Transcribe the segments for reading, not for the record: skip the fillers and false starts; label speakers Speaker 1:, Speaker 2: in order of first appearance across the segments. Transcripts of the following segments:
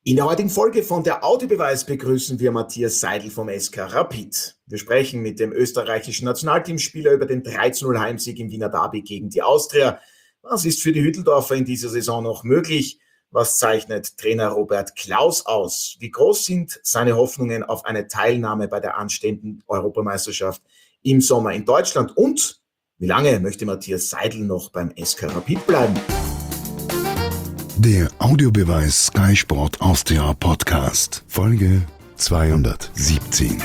Speaker 1: In der heutigen Folge von der Audiobeweis begrüßen wir Matthias Seidel vom SK Rapid. Wir sprechen mit dem österreichischen Nationalteamspieler über den 3:0 Heimsieg im Wiener Derby gegen die Austria. Was ist für die Hütteldorfer in dieser Saison noch möglich? Was zeichnet Trainer Robert Klaus aus? Wie groß sind seine Hoffnungen auf eine Teilnahme bei der anstehenden Europameisterschaft im Sommer in Deutschland? Und wie lange möchte Matthias Seidel noch beim SK Rapid bleiben?
Speaker 2: Der Audiobeweis Sky Sport Austria Podcast, Folge 217.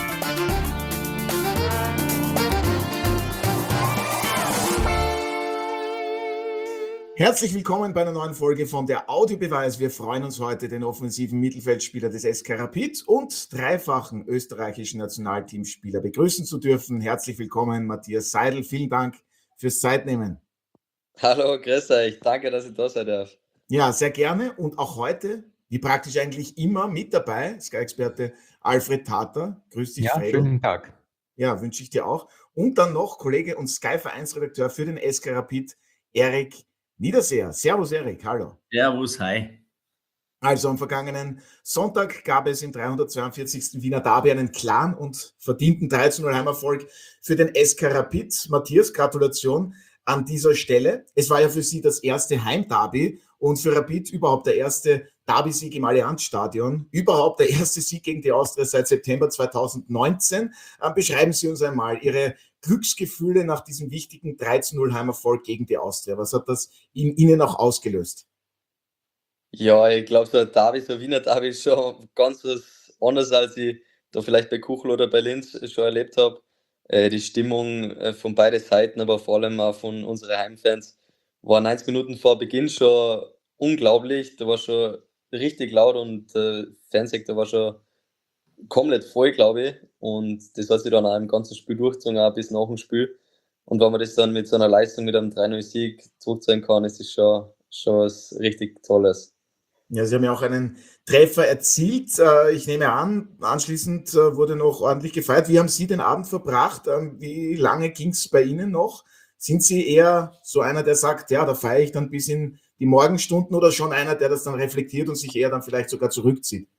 Speaker 1: Herzlich willkommen bei einer neuen Folge von der Audiobeweis. Wir freuen uns heute, den offensiven Mittelfeldspieler des SK Rapid und dreifachen österreichischen Nationalteamspieler begrüßen zu dürfen. Herzlich willkommen, Matthias Seidel. Vielen Dank fürs Zeitnehmen.
Speaker 3: Hallo, grüß euch. Danke, dass ich da sein darf.
Speaker 1: Ja, sehr gerne. Und auch heute, wie praktisch eigentlich immer, mit dabei, Sky-Experte Alfred Tater. Grüß dich,
Speaker 4: Ja,
Speaker 1: Fredo.
Speaker 4: schönen Tag.
Speaker 1: Ja, wünsche ich dir auch. Und dann noch Kollege und Sky-Vereinsredakteur für den SK Rapid, Erik Niederseher. Servus, Erik. Hallo.
Speaker 5: Servus, hi.
Speaker 1: Also am vergangenen Sonntag gab es im 342. Wiener Derby einen klaren und verdienten 3:0 Heimerfolg für den SK Rapid. Matthias, Gratulation an dieser Stelle. Es war ja für Sie das erste Heimderby und für Rapid überhaupt der erste Derby-Sieg im Allianzstadion. Überhaupt der erste Sieg gegen die Austria seit September 2019. Beschreiben Sie uns einmal Ihre Glücksgefühle nach diesem wichtigen 3:0 Heimerfolg gegen die Austria. Was hat das in Ihnen auch ausgelöst?
Speaker 3: Ja, ich glaube, so ein Derby, so ein Wiener Derby ist schon ganz was anderes, als ich da vielleicht bei Kuchel oder bei Linz schon erlebt habe. Die Stimmung von beiden Seiten, aber vor allem auch von unseren Heimfans, war 90 Minuten vor Beginn schon unglaublich. Da war schon richtig laut und Fansektor war schon komplett voll, glaube ich. Und das hat sich dann auch im ganzen Spiel durchgezogen, auch bis nach dem Spiel. Und wenn man das dann mit so einer Leistung, mit einem 3:0-Sieg zurückzahlen kann, ist es schon was richtig Tolles.
Speaker 1: Ja, Sie haben ja auch einen Treffer erzielt. Ich nehme an, anschließend wurde noch ordentlich gefeiert. Wie haben Sie den Abend verbracht? Wie lange ging es bei Ihnen noch? Sind Sie eher so einer, der sagt, ja, da feiere ich dann bis in die Morgenstunden, oder schon einer, der das dann reflektiert und sich eher dann vielleicht sogar zurückzieht?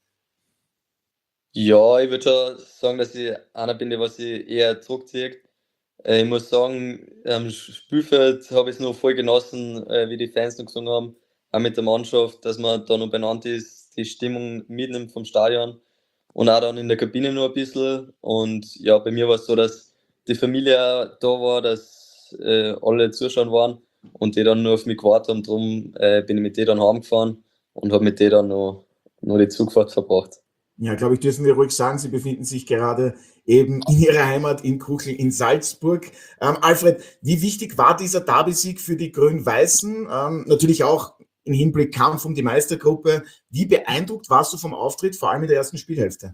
Speaker 3: Ja, ich würde schon sagen, dass ich einer bin, der was sich eher zurückzieht. Ich muss sagen, am Spielfeld habe ich es noch voll genossen, wie die Fans noch gesungen haben, auch mit der Mannschaft, dass man da noch benannt ist, die Stimmung mitnimmt vom Stadion und auch dann in der Kabine noch ein bisschen. Und ja, bei mir war es so, dass die Familie da war, dass alle Zuschauer waren und die dann nur auf mich gewartet haben. Darum bin ich mit denen dann heimgefahren und habe mit denen dann noch die Zugfahrt verbracht.
Speaker 1: Ja, glaube ich, dürfen wir ruhig sagen, Sie befinden sich gerade eben in Ihrer Heimat in Kuchel in Salzburg. Alfred, wie wichtig war dieser Derby-Sieg für die Grün-Weißen? Natürlich auch im Hinblick Kampf um die Meistergruppe. Wie beeindruckt warst du vom Auftritt, vor allem in der ersten Spielhälfte?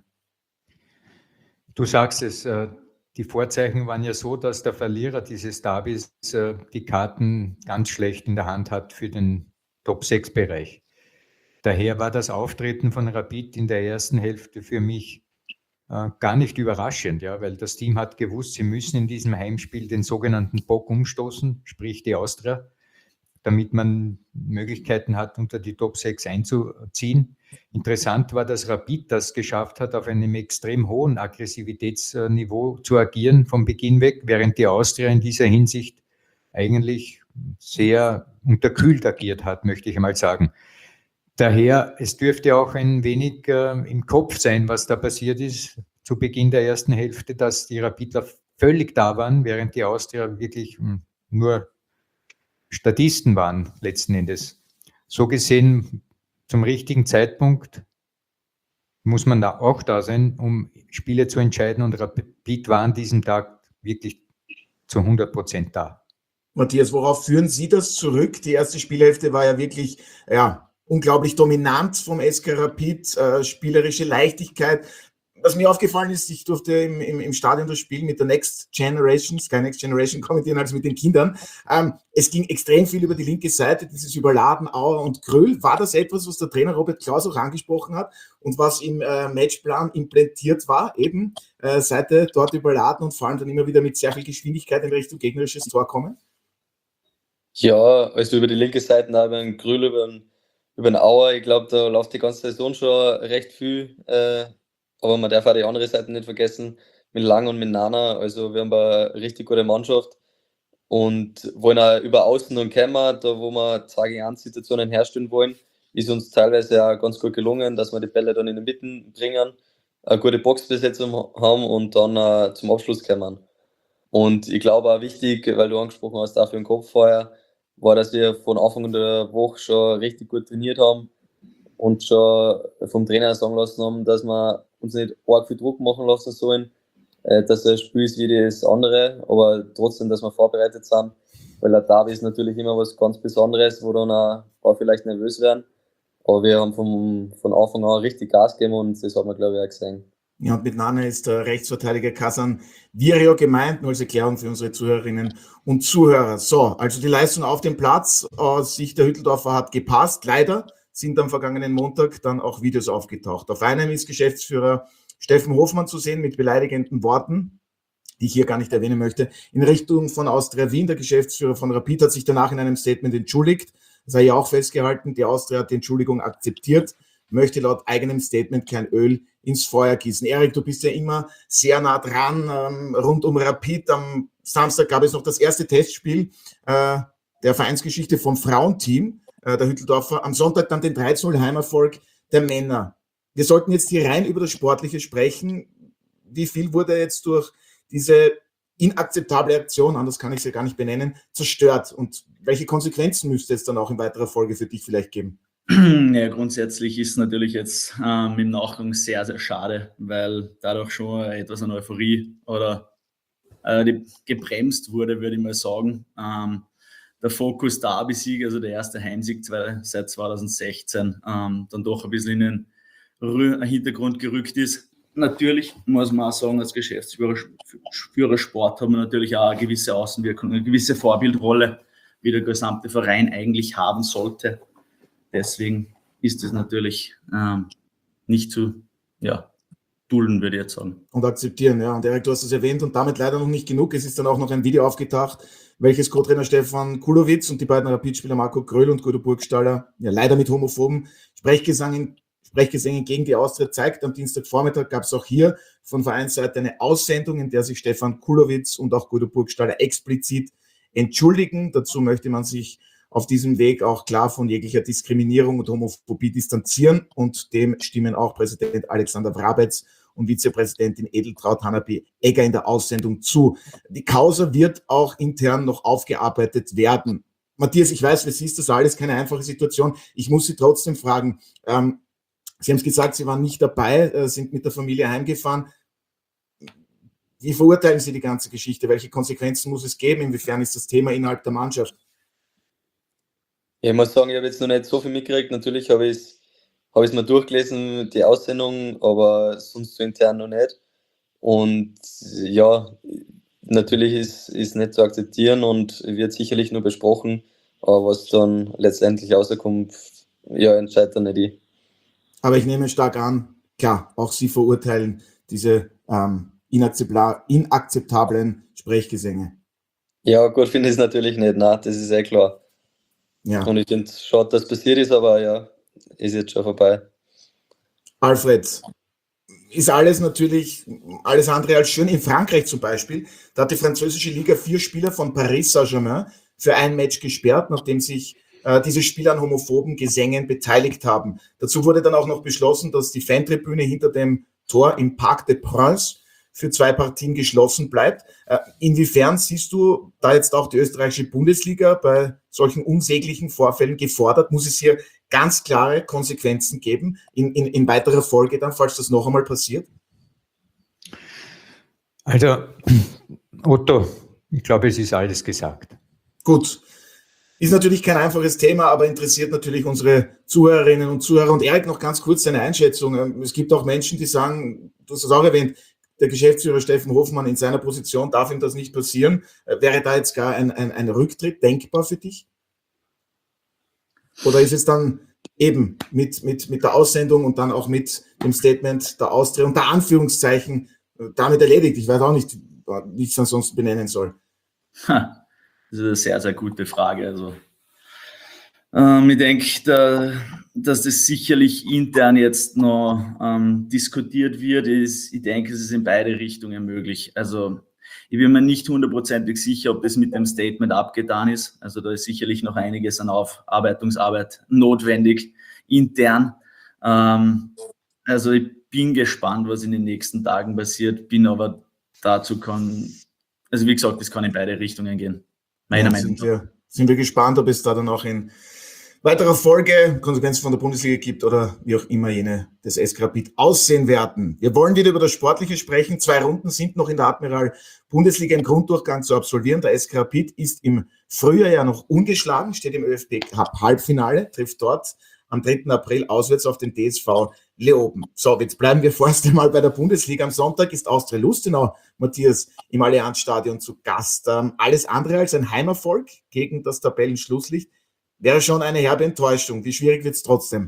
Speaker 4: Du sagst es, die Vorzeichen waren ja so, dass der Verlierer dieses Derbys die Karten ganz schlecht in der Hand hat für den Top-6-Bereich. Daher war das Auftreten von Rapid in der ersten Hälfte für mich gar nicht überraschend, ja, weil das Team hat gewusst, sie müssen in diesem Heimspiel den sogenannten Bock umstoßen, sprich die Austria, damit man Möglichkeiten hat, unter die Top 6 einzuziehen. Interessant war, dass Rapid das geschafft hat, auf einem extrem hohen Aggressivitätsniveau zu agieren vom Beginn weg, während die Austria in dieser Hinsicht eigentlich sehr unterkühlt agiert hat, möchte ich einmal sagen. Daher, es dürfte auch ein wenig im Kopf sein, was da passiert ist zu Beginn der ersten Hälfte, dass die Rapidler völlig da waren, während die Austria wirklich nur Statisten waren, letzten Endes. So gesehen, zum richtigen Zeitpunkt muss man da auch da sein, um Spiele zu entscheiden, und Rapid war an diesem Tag wirklich zu 100% da.
Speaker 1: Matthias, worauf führen Sie das zurück? Die erste Spielhälfte war ja wirklich, unglaublich dominant vom SK Rapid, spielerische Leichtigkeit. Was mir aufgefallen ist, ich durfte im Stadion das Spiel mit der Next Generation, Sky Next Generation kommentieren, also mit den Kindern. Es ging extrem viel über die linke Seite, dieses Überladen Auer und Gröll. War das etwas, was der Trainer Robert Klaus auch angesprochen hat und was im Matchplan implementiert war, eben Seite dort überladen und vor allem dann immer wieder mit sehr viel Geschwindigkeit in Richtung gegnerisches Tor kommen?
Speaker 3: Ja, also über die linke Seite, auch über den Grüll, über den über den Auer. Ich glaube, da läuft die ganze Saison schon recht viel. Aber man darf auch die andere Seite nicht vergessen, mit Lang und mit Nana. Also wir haben eine richtig gute Mannschaft und wollen auch über Außen und Kämmer, da wo wir 2 gegen 1 Situationen herstellen wollen, ist uns teilweise auch ganz gut gelungen, dass wir die Bälle dann in den Mitten bringen, eine gute Boxbesetzung haben und dann zum Abschluss kommen. Und ich glaube auch wichtig, weil du angesprochen hast, auch für den Kopf vorher, war, dass wir von Anfang der Woche schon richtig gut trainiert haben und schon vom Trainer sagen lassen haben, dass wir uns nicht arg viel Druck machen lassen sollen, dass ein Spiel ist wie das andere, aber trotzdem, dass wir vorbereitet sind, weil ein Derby ist natürlich immer was ganz Besonderes, wo dann auch vielleicht nervös werden, aber wir haben von Anfang an richtig Gas gegeben und das hat man, glaube ich, auch gesehen.
Speaker 1: Ja, und mit Nana ist der Rechtsverteidiger Kasan Virio gemeint, nur als Erklärung für unsere Zuhörerinnen und Zuhörer. So, also die Leistung auf dem Platz aus Sicht der Hütteldorfer hat gepasst. Leider sind am vergangenen Montag dann auch Videos aufgetaucht. Auf einem ist Geschäftsführer Steffen Hofmann zu sehen mit beleidigenden Worten, die ich hier gar nicht erwähnen möchte, in Richtung von Austria Wien. Der Geschäftsführer von Rapid hat sich danach in einem Statement entschuldigt. Das sei ja auch festgehalten. Die Austria hat die Entschuldigung akzeptiert, möchte laut eigenem Statement kein Öl ins Feuer gießen. Erik, du bist ja immer sehr nah dran, rund um Rapid. Am Samstag gab es noch das erste Testspiel der Vereinsgeschichte vom Frauenteam der Hütteldorfer. Am Sonntag dann den 3-0 Heimerfolg der Männer. Wir sollten jetzt hier rein über das Sportliche sprechen. Wie viel wurde jetzt durch diese inakzeptable Aktion, anders kann ich es ja gar nicht benennen, zerstört? Und welche Konsequenzen müsste es dann auch in weiterer Folge für dich vielleicht geben?
Speaker 5: Ja, grundsätzlich ist natürlich jetzt im Nachgang sehr, sehr schade, weil dadurch schon etwas an Euphorie oder gebremst wurde, würde ich mal sagen. Der Fokus Derby-Sieg, also der erste Heimsieg seit 2016, dann doch ein bisschen in den Hintergrund gerückt ist. Natürlich muss man auch sagen, als Geschäftsführer Sport haben wir natürlich auch eine gewisse Außenwirkung, eine gewisse Vorbildrolle, wie der gesamte Verein eigentlich haben sollte. Deswegen ist es natürlich nicht zu dulden, würde ich jetzt sagen.
Speaker 1: Und akzeptieren, ja. Und Erik, du hast es erwähnt und damit leider noch nicht genug. Es ist dann auch noch ein Video aufgetaucht, welches Co-Trainer Stefan Kulowitz und die beiden Rapid-Spieler Marco Gröll und Guido Burgstaller ja leider mit homophoben Sprechgesängen gegen die Austria zeigt. Am Dienstagvormittag gab es auch hier von Vereinsseite eine Aussendung, in der sich Stefan Kulowitz und auch Guido Burgstaller explizit entschuldigen. Dazu möchte man sich auf diesem Weg auch klar von jeglicher Diskriminierung und Homophobie distanzieren und dem stimmen auch Präsident Alexander Wrabetz und Vizepräsidentin Edeltraud Hanapi-Egger in der Aussendung zu. Die Causa wird auch intern noch aufgearbeitet werden. Matthias, ich weiß, für Sie ist das alles keine einfache Situation. Ich muss Sie trotzdem fragen, Sie haben es gesagt, Sie waren nicht dabei, sind mit der Familie heimgefahren. Wie verurteilen Sie die ganze Geschichte? Welche Konsequenzen muss es geben? Inwiefern ist das Thema innerhalb der Mannschaft?
Speaker 3: Ich muss sagen, ich habe jetzt noch nicht so viel mitgekriegt. Natürlich habe ich es mir durchgelesen, die Aussendung, aber sonst so intern noch nicht. Und ja, natürlich ist nicht zu akzeptieren und wird sicherlich nur besprochen. Aber was dann letztendlich rauskommt, ja, entscheidet dann nicht ich.
Speaker 1: Aber ich nehme stark an, klar, auch Sie verurteilen diese inakzeptablen Sprechgesänge.
Speaker 3: Ja, gut finde ich es natürlich nicht, nein, das ist klar.
Speaker 1: Ja.
Speaker 3: Und ich finde es schade, dass passiert ist, aber ja, ist jetzt schon vorbei.
Speaker 1: Alfred, ist alles natürlich alles andere als schön. In Frankreich zum Beispiel, da hat die französische Liga 4 Spieler von Paris Saint-Germain für ein Match gesperrt, nachdem sich diese Spieler an homophoben Gesängen beteiligt haben. Dazu wurde dann auch noch beschlossen, dass die Fantribüne hinter dem Tor im Parc des Princes für 2 Partien geschlossen bleibt. Inwiefern siehst du da jetzt auch die österreichische Bundesliga bei solchen unsäglichen Vorfällen gefordert? Muss es hier ganz klare Konsequenzen geben in weiterer Folge dann, falls das noch einmal passiert?
Speaker 4: Also, Otto, ich glaube, es ist alles gesagt.
Speaker 1: Gut. Ist natürlich kein einfaches Thema, aber interessiert natürlich unsere Zuhörerinnen und Zuhörer. Und Erik, noch ganz kurz deine Einschätzung. Es gibt auch Menschen, die sagen, du hast es auch erwähnt, der Geschäftsführer Steffen Hofmann in seiner Position darf ihm das nicht passieren. Wäre da jetzt gar ein Rücktritt denkbar für dich? Oder ist es dann eben mit der Aussendung und dann auch mit dem Statement der Austria unter Anführungszeichen damit erledigt? Ich weiß auch nicht, wie ich es ansonsten benennen soll.
Speaker 5: Das ist eine sehr, sehr gute Frage. Also Ich denke, dass das sicherlich intern jetzt noch diskutiert wird. Ich denke, es ist in beide Richtungen möglich. Also ich bin mir nicht hundertprozentig sicher, ob das mit dem Statement abgetan ist. Also da ist sicherlich noch einiges an Aufarbeitungsarbeit notwendig intern. Also ich bin gespannt, was in den nächsten Tagen passiert, bin aber dazu also wie gesagt, das kann in beide Richtungen gehen. Meiner Meinung nach.
Speaker 1: Sind wir gespannt, ob es da dann auch in weiterer Folge Konsequenzen von der Bundesliga gibt oder wie auch immer jene des SK Rapid aussehen werden. Wir wollen wieder über das Sportliche sprechen. 2 Runden sind noch in der Admiral Bundesliga im Grunddurchgang zu absolvieren. Der SK Rapid ist im Frühjahr ja noch ungeschlagen, steht im ÖFB Cup Halbfinale, trifft dort am 3. April auswärts auf den DSV Leoben. So, jetzt bleiben wir vorerst einmal bei der Bundesliga. Am Sonntag ist Austria Lustenau, Matthias, im Allianzstadion zu Gast. Alles andere als ein Heimerfolg gegen das Tabellenschlusslicht wäre schon eine herbe Enttäuschung. Wie schwierig wird es trotzdem?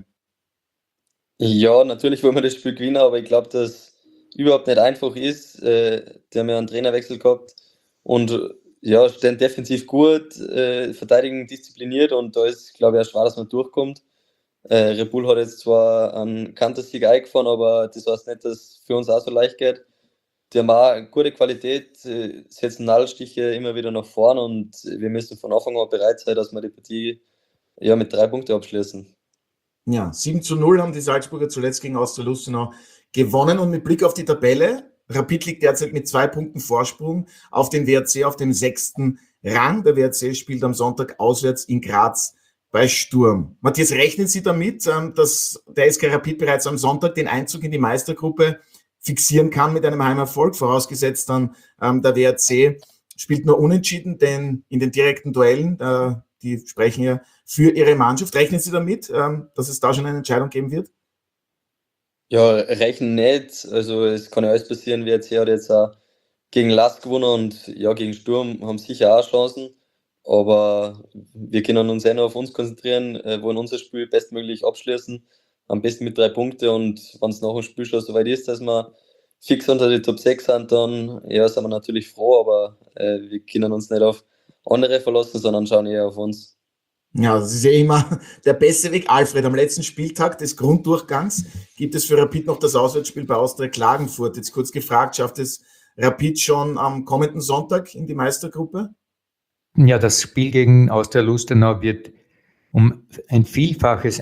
Speaker 3: Ja, natürlich wollen wir das Spiel gewinnen, aber ich glaube, dass es überhaupt nicht einfach ist. Die haben ja einen Trainerwechsel gehabt und ja, stehen defensiv gut, verteidigen diszipliniert und da ist, glaube ich, auch schwer, dass man durchkommt. Red Bull hat jetzt zwar einen Kantersieg eingefahren, aber das heißt nicht, dass es für uns auch so leicht geht. Die haben auch eine gute Qualität, setzen Nadelstiche immer wieder nach vorn und wir müssen von Anfang an bereit sein, dass wir die Partie mit 3 Punkten abschließen.
Speaker 1: Ja, 7:0 haben die Salzburger zuletzt gegen Austria Lustenau gewonnen und mit Blick auf die Tabelle, Rapid liegt derzeit mit 2 Punkten Vorsprung auf den WRC auf dem 6. Rang. Der WRC spielt am Sonntag auswärts in Graz bei Sturm. Matthias, rechnen Sie damit, dass der SK Rapid bereits am Sonntag den Einzug in die Meistergruppe fixieren kann mit einem Heimerfolg, vorausgesetzt dann der WRC spielt nur unentschieden, denn in den direkten Duellen, die sprechen ja für ihre Mannschaft. Rechnen Sie damit, dass es da schon eine Entscheidung geben wird?
Speaker 3: Ja, rechnen nicht. Also es kann ja alles passieren. WRC hat jetzt auch gegen Lask gewonnen und ja, gegen Sturm haben sicher auch Chancen. Aber wir können uns nur auf uns konzentrieren, wollen unser Spiel bestmöglich abschließen. Am besten mit 3 Punkten und wenn es nach dem Spielschluss soweit ist, dass wir fix unter die Top 6 sind, dann ja, sind wir natürlich froh, aber wir können uns nicht auf andere verlassen, sondern schauen eher auf uns.
Speaker 1: Ja, das ist ja immer der beste Weg. Alfred, am letzten Spieltag des Grunddurchgangs gibt es für Rapid noch das Auswärtsspiel bei Austria Klagenfurt. Jetzt kurz gefragt, schafft es Rapid schon am kommenden Sonntag in die Meistergruppe?
Speaker 4: Ja, das Spiel gegen Austria Lustenau wird um ein Vielfaches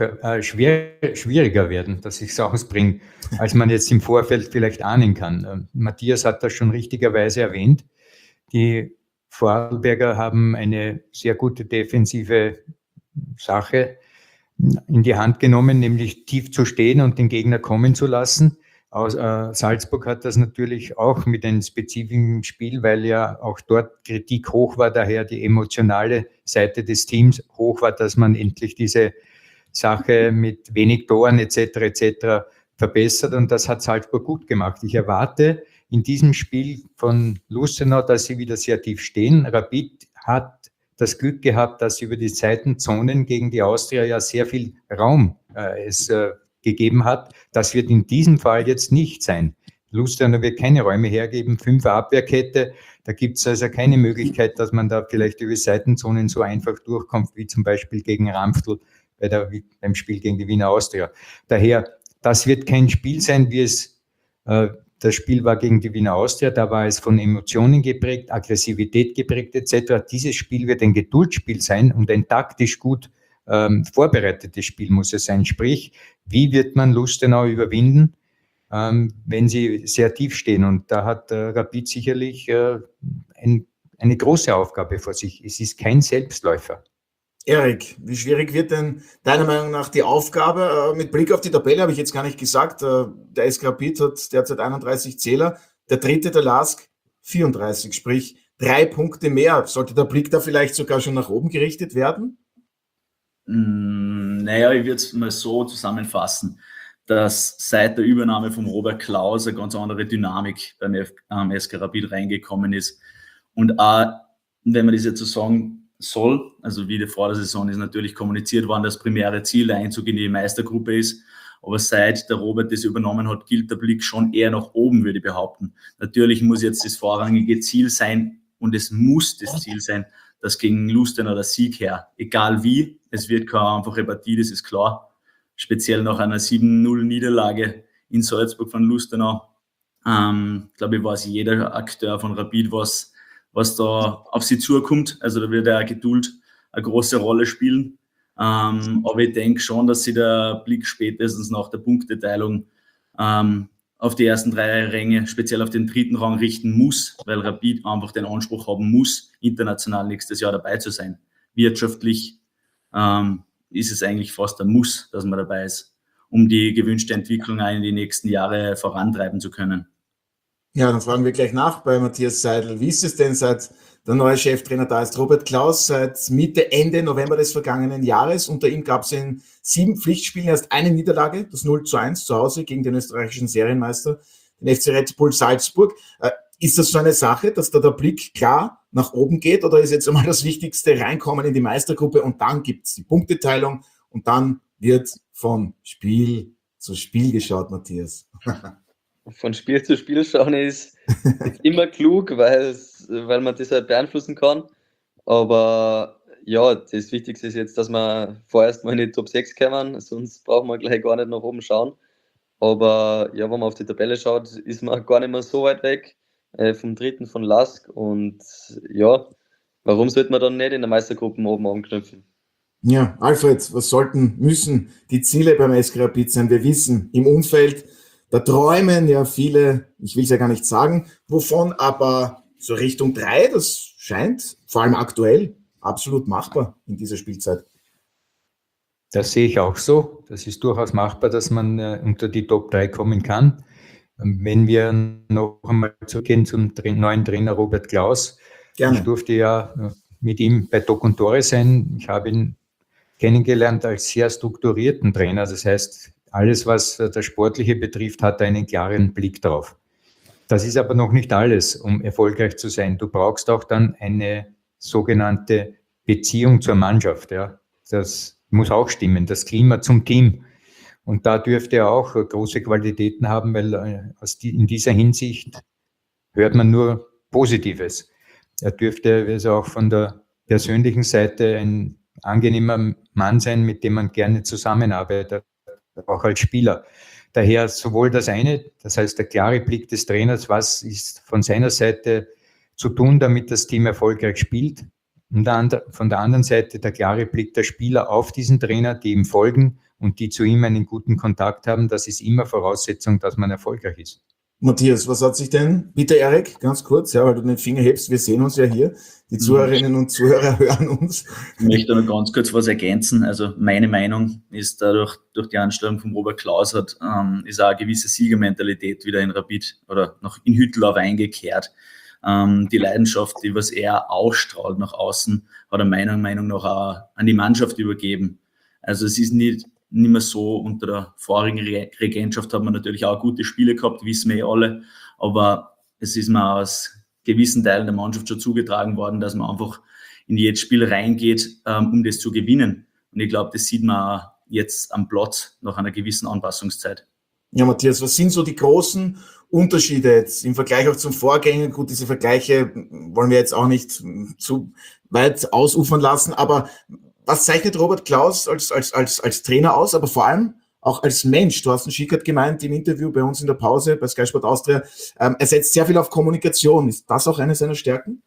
Speaker 4: schwieriger werden, dass ich es ausbringe, als man jetzt im Vorfeld vielleicht ahnen kann. Matthias hat das schon richtigerweise erwähnt. Die Vorarlberger haben eine sehr gute defensive Sache in die Hand genommen, nämlich tief zu stehen und den Gegner kommen zu lassen. Salzburg hat das natürlich auch mit einem spezifischen Spiel, weil ja auch dort Kritik hoch war, daher die emotionale Seite des Teams hoch war, dass man endlich diese Sache mit wenig Toren etc. verbessert und das hat Salzburg gut gemacht. Ich erwarte in diesem Spiel von Lustenau, dass sie wieder sehr tief stehen. Rapid hat das Glück gehabt, dass über die Seitenzonen gegen die Austria ja sehr viel Raum gegeben hat. Das wird in diesem Fall jetzt nicht sein. Lustenau wird keine Räume hergeben, 5er Abwehrkette, da gibt es also keine Möglichkeit, dass man da vielleicht über Seitenzonen so einfach durchkommt, wie zum Beispiel gegen Ramftl beim Spiel gegen die Wiener Austria. Daher, das wird kein Spiel sein, wie es das Spiel war gegen die Wiener Austria, da war es von Emotionen geprägt, Aggressivität geprägt etc. Dieses Spiel wird ein Geduldsspiel sein und ein taktisch gut vorbereitetes Spiel muss es sein. Sprich, wie wird man Lustenau überwinden, wenn sie sehr tief stehen? Und da hat Rapid sicherlich eine große Aufgabe vor sich. Es ist kein Selbstläufer.
Speaker 1: Erik, wie schwierig wird denn deiner Meinung nach die Aufgabe? Mit Blick auf die Tabelle habe ich jetzt gar nicht gesagt, der SK Rapid hat derzeit 31 Zähler, der dritte, der LASK, 34, sprich 3 Punkte mehr. Sollte der Blick da vielleicht sogar schon nach oben gerichtet werden?
Speaker 5: Naja, ich würde es mal so zusammenfassen, dass seit der Übernahme von Robert Klaus eine ganz andere Dynamik beim SK Rapid reingekommen ist. Und auch, wenn man das jetzt so sagen soll, also wie vor der Saison ist natürlich kommuniziert worden, das primäre Ziel, der Einzug in die Meistergruppe ist. Aber seit der Robert das übernommen hat, gilt der Blick schon eher nach oben, würde ich behaupten. Natürlich muss jetzt das vorrangige Ziel sein und es muss das Ziel sein, dass gegen Lustenau der Sieg her, egal wie, es wird keine einfache Partie, das ist klar. Speziell nach einer 7-0-Niederlage in Salzburg von Lustenau. Glaube ich, weiß jeder Akteur von Rapid, was da auf sie zukommt. Also da wird ja Geduld eine große Rolle spielen. Aber ich denke schon, dass sich der Blick spätestens nach der Punkteteilung auf die ersten 3 Ränge, speziell auf den 3. Rang richten muss, weil Rapid einfach den Anspruch haben muss, international nächstes Jahr dabei zu sein. Wirtschaftlich ist es eigentlich fast ein Muss, dass man dabei ist, um die gewünschte Entwicklung in die nächsten Jahre vorantreiben zu können.
Speaker 1: Ja, dann fragen wir gleich nach bei Matthias Seidel. Wie ist es denn, seit der neue Cheftrainer da ist, Robert Klaus, seit Ende November des vergangenen Jahres? Unter ihm gab es in 7 Pflichtspielen erst eine Niederlage, das 0:1 zu Hause gegen den österreichischen Serienmeister, den FC Red Bull Salzburg. Ist das so eine Sache, dass da der Blick klar nach oben geht, oder ist jetzt einmal das Wichtigste reinkommen in die Meistergruppe und dann gibt es die Punkteteilung und dann wird von Spiel zu Spiel geschaut, Matthias?
Speaker 3: Von Spiel zu Spiel schauen ist immer klug, weil man das halt beeinflussen kann. Aber ja, das Wichtigste ist jetzt, dass wir vorerst mal in die Top 6 kommen, sonst brauchen wir gleich gar nicht nach oben schauen. Aber ja, wenn man auf die Tabelle schaut, ist man gar nicht mehr so weit weg vom 3. von Lask. Und ja, warum sollte man dann nicht in der Meistergruppe oben anknüpfen?
Speaker 1: Ja, Alfred, was müssen die Ziele beim SK Rapid sein? Wir wissen, im Umfeld, da träumen ja viele, ich will es ja gar nicht sagen, wovon, aber so Richtung 3, das scheint vor allem aktuell absolut machbar in dieser Spielzeit.
Speaker 4: Das sehe ich auch so. Das ist durchaus machbar, dass man unter die Top 3 kommen kann. Wenn wir noch einmal zurückgehen zum neuen Trainer Robert Klaus.
Speaker 1: Gerne.
Speaker 4: Ich durfte ja mit ihm bei Doc und Tore sein. Ich habe ihn kennengelernt als sehr strukturierten Trainer. Das heißt, alles, was das Sportliche betrifft, hat einen klaren Blick drauf. Das ist aber noch nicht alles, um erfolgreich zu sein. Du brauchst auch dann eine sogenannte Beziehung zur Mannschaft. Ja. Das muss auch stimmen, das Klima zum Team. Und da dürfte er auch große Qualitäten haben, weil in dieser Hinsicht hört man nur Positives. Er dürfte also auch von der persönlichen Seite ein angenehmer Mann sein, mit dem man gerne zusammenarbeitet, auch als Spieler. Daher sowohl das eine, das heißt der klare Blick des Trainers, was ist von seiner Seite zu tun, damit das Team erfolgreich spielt, und von der anderen Seite der klare Blick der Spieler auf diesen Trainer, die ihm folgen und die zu ihm einen guten Kontakt haben. Das ist immer Voraussetzung, dass man erfolgreich ist.
Speaker 1: Matthias, was hat sich denn, bitte Erik, ganz kurz, ja, weil du den Finger hebst, wir sehen uns ja hier, die Zuhörerinnen und Zuhörer hören uns.
Speaker 5: Ich möchte noch ganz kurz was ergänzen. Also meine Meinung ist, dadurch durch die Anstellung von Robert Klaus ist auch eine gewisse Siegermentalität wieder in Rapid oder noch in Hütteldorf eingekehrt. Die Leidenschaft, die was er ausstrahlt nach außen, hat er meiner Meinung nach auch an die Mannschaft übergeben. Also es ist nicht mehr so, unter der vorigen Regentschaft hat man natürlich auch gute Spiele gehabt, wissen wir ja alle, aber es ist mir aus gewissen Teilen der Mannschaft schon zugetragen worden, dass man einfach in jedes Spiel reingeht, um das zu gewinnen. Und ich glaube, das sieht man auch jetzt am Platz nach einer gewissen Anpassungszeit.
Speaker 1: Ja, Matthias, was sind so die großen Unterschiede jetzt im Vergleich auch zum Vorgänger? Gut, diese Vergleiche wollen wir jetzt auch nicht zu weit ausufern lassen, aber was zeichnet Robert Klaus als Trainer aus, aber vor allem auch als Mensch? Du hast einen Schickert gemeint im Interview bei uns in der Pause bei Sky Sport Austria. Er setzt sehr viel auf Kommunikation. Ist das auch eine seiner Stärken?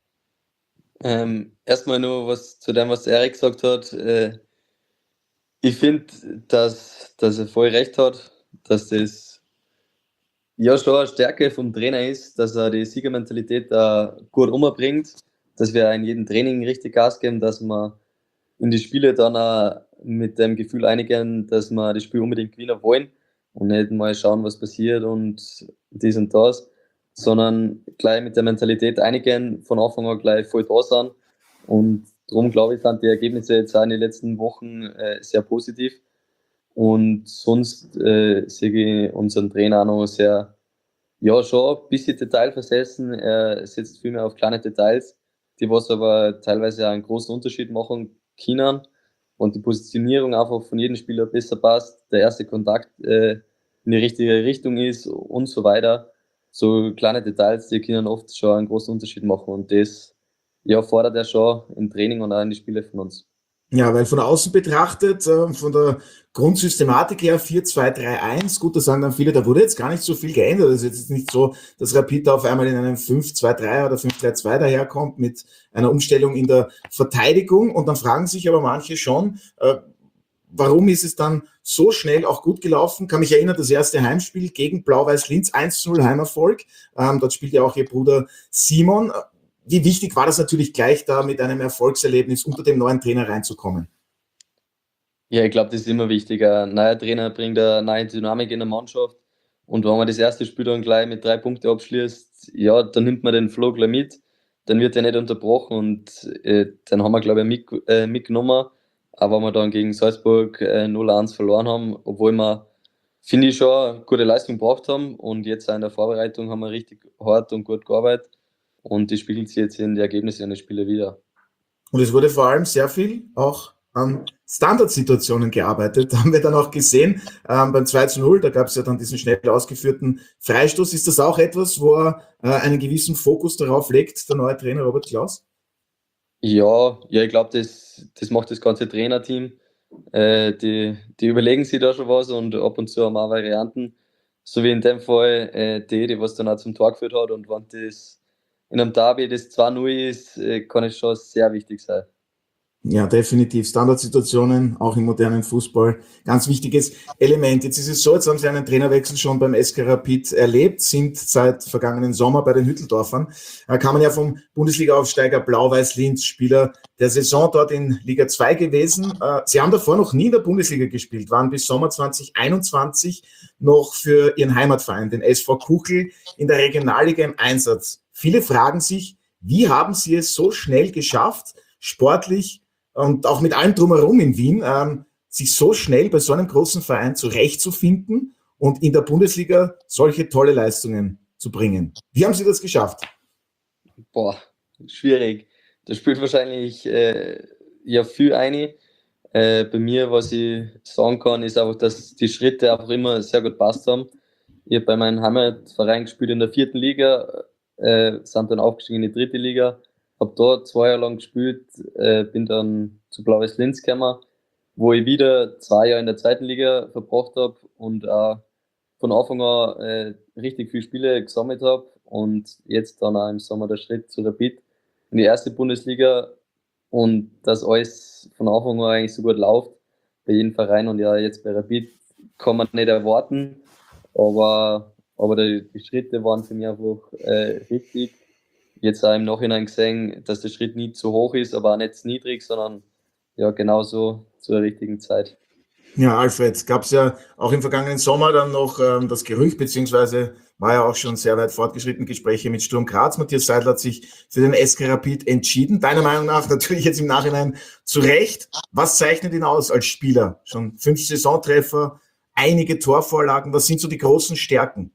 Speaker 3: Erstmal nur was zu dem, was Erik gesagt hat. Ich finde, dass er voll recht hat, dass das ja schon eine Stärke vom Trainer ist, dass er die Siegermentalität da gut umbringt, dass wir in jedem Training richtig Gas geben, dass wir in die Spiele dann auch mit dem Gefühl einigen, dass wir das Spiel unbedingt gewinnen wollen und nicht mal schauen, was passiert und dies und das, sondern gleich mit der Mentalität einigen, von Anfang an gleich voll da sind. Und darum, glaube ich, sind die Ergebnisse jetzt auch in den letzten Wochen sehr positiv. Und sonst sehe ich unseren Trainer auch noch sehr, ja, schon ein bisschen detailversessen. Er setzt viel mehr auf kleine Details, die was aber teilweise auch einen großen Unterschied machen können und die Positionierung einfach von jedem Spieler besser passt, der erste Kontakt in die richtige Richtung ist und so weiter. So kleine Details, die können oft schon einen großen Unterschied machen und das ja, fordert er schon im Training und auch in die Spiele von uns.
Speaker 1: Ja, weil von außen betrachtet, von der Grundsystematik her 4-2-3-1, gut, da sagen dann viele, da wurde jetzt gar nicht so viel geändert. Es ist jetzt nicht so, dass Rapid auf einmal in einem 5-2-3 oder 5-3-2 daherkommt mit einer Umstellung in der Verteidigung. Und dann fragen sich aber manche schon, warum ist es dann so schnell auch gut gelaufen? Kann mich erinnern, das erste Heimspiel gegen Blau-Weiß-Linz, 1-0 Heimerfolg. Dort spielt ja auch ihr Bruder Simon. Wie wichtig war das natürlich gleich da mit einem Erfolgserlebnis unter dem neuen Trainer reinzukommen?
Speaker 3: Ja, ich glaube, das ist immer wichtig. Ein neuer Trainer bringt eine neue Dynamik in der Mannschaft. Und wenn man das erste Spiel dann gleich mit 3 Punkten abschließt, ja, dann nimmt man den Flow gleich mit. Dann wird er nicht unterbrochen und dann haben wir, glaube ich, mitgenommen. Aber wenn wir dann gegen Salzburg 0-1 verloren haben, obwohl wir, finde ich, schon eine gute Leistung gebracht haben. Und jetzt auch in der Vorbereitung haben wir richtig hart und gut gearbeitet. Und das spiegelt sich jetzt in die Ergebnisse in den Spielen wieder.
Speaker 1: Und es wurde vor allem sehr viel auch an Standardsituationen gearbeitet. Da haben wir dann auch gesehen, beim 2-0, da gab es ja dann diesen schnell ausgeführten Freistoß. Ist das auch etwas, wo er einen gewissen Fokus darauf legt, der neue Trainer Robert Klaus?
Speaker 3: Ja, ich glaube, das macht das ganze Trainerteam. Die überlegen sich da schon was und ab und zu haben auch Varianten. So wie in dem Fall die was dann auch zum Tor geführt hat. Und wenn das in einem Derby das 2-0 ist, kann es schon sehr wichtig sein.
Speaker 1: Ja, definitiv. Standardsituationen, auch im modernen Fußball, ganz wichtiges Element. Jetzt ist es so, jetzt haben Sie einen Trainerwechsel schon beim SK Rapid erlebt, sind seit vergangenen Sommer bei den Hütteldorfern. Da kann man ja vom Bundesliga-Aufsteiger Blau-Weiß-Linz Spieler der Saison dort in Liga 2 gewesen. Sie haben davor noch nie in der Bundesliga gespielt, waren bis Sommer 2021 noch für Ihren Heimatverein, den SV Kuchel, in der Regionalliga im Einsatz. Viele fragen sich, wie haben Sie es so schnell geschafft, sportlich und auch mit allem drumherum in Wien, sich so schnell bei so einem großen Verein zurechtzufinden und in der Bundesliga solche tolle Leistungen zu bringen. Wie haben Sie das geschafft?
Speaker 3: Boah, schwierig. Das spielt wahrscheinlich ja viel ein. Bei mir, was ich sagen kann, ist einfach, dass die Schritte einfach immer sehr gut passt haben. Ich habe bei meinem Heimatverein gespielt in der 4. Liga, sind dann aufgestiegen in die 3. Liga. Habe dort 2 Jahre lang gespielt, bin dann zu Blau-Weiß-Linz gekommen, wo ich wieder 2 Jahre in der 2. Liga verbracht habe und auch von Anfang an richtig viele Spiele gesammelt habe und jetzt dann auch im Sommer der Schritt zu Rapid in die 1. Bundesliga und dass alles von Anfang an eigentlich so gut läuft bei jedem Verein und ja jetzt bei Rapid kann man nicht erwarten, aber die Schritte waren für mich einfach richtig. Jetzt auch im Nachhinein gesehen, dass der Schritt nicht zu hoch ist, aber auch nicht zu niedrig, sondern ja genauso zur richtigen Zeit.
Speaker 1: Ja, Alfred, gab es ja auch im vergangenen Sommer dann noch das Gerücht, beziehungsweise war ja auch schon sehr weit fortgeschritten, Gespräche mit Sturm Graz. Matthias Seidel hat sich für den SK Rapid entschieden. Deiner Meinung nach natürlich jetzt im Nachhinein zu Recht. Was zeichnet ihn aus als Spieler? Schon 5 Saisontreffer, einige Torvorlagen. Was sind so die großen Stärken?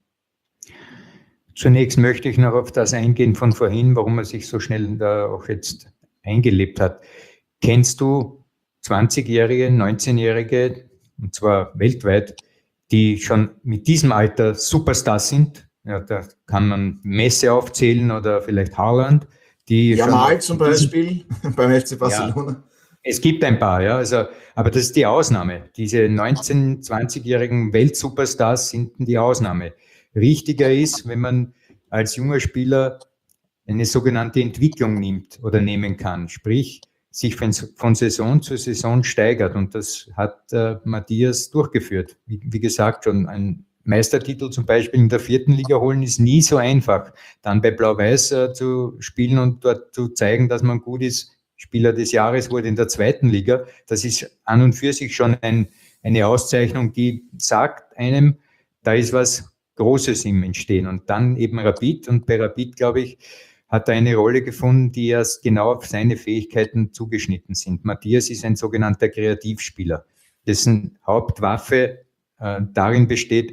Speaker 4: Zunächst möchte ich noch auf das eingehen von vorhin, warum er sich so schnell da auch jetzt eingelebt hat. Kennst du 20-Jährige, 19-Jährige, und zwar weltweit, die schon mit diesem Alter Superstars sind? Ja, da kann man Messi aufzählen oder vielleicht Haaland.
Speaker 1: Jamal zum Beispiel beim FC Barcelona.
Speaker 4: Ja, es gibt ein paar, ja, also, aber das ist die Ausnahme. Diese 19-, 20-jährigen Weltsuperstars sind die Ausnahme. Richtiger ist, wenn man als junger Spieler eine sogenannte Entwicklung nimmt oder nehmen kann, sprich sich von Saison zu Saison steigert. Und das hat Matthias durchgeführt. Wie gesagt, schon ein Meistertitel zum Beispiel in der 4. Liga holen ist nie so einfach. Dann bei Blau-Weiß zu spielen und dort zu zeigen, dass man gut ist, Spieler des Jahres wurde in der 2. Liga. Das ist an und für sich schon eine Auszeichnung, die sagt einem, da ist was Großes im Entstehen. Und dann eben Rapid. Und bei Rapid, glaube ich, hat er eine Rolle gefunden, die erst genau auf seine Fähigkeiten zugeschnitten sind. Matthias ist ein sogenannter Kreativspieler, dessen Hauptwaffe darin besteht,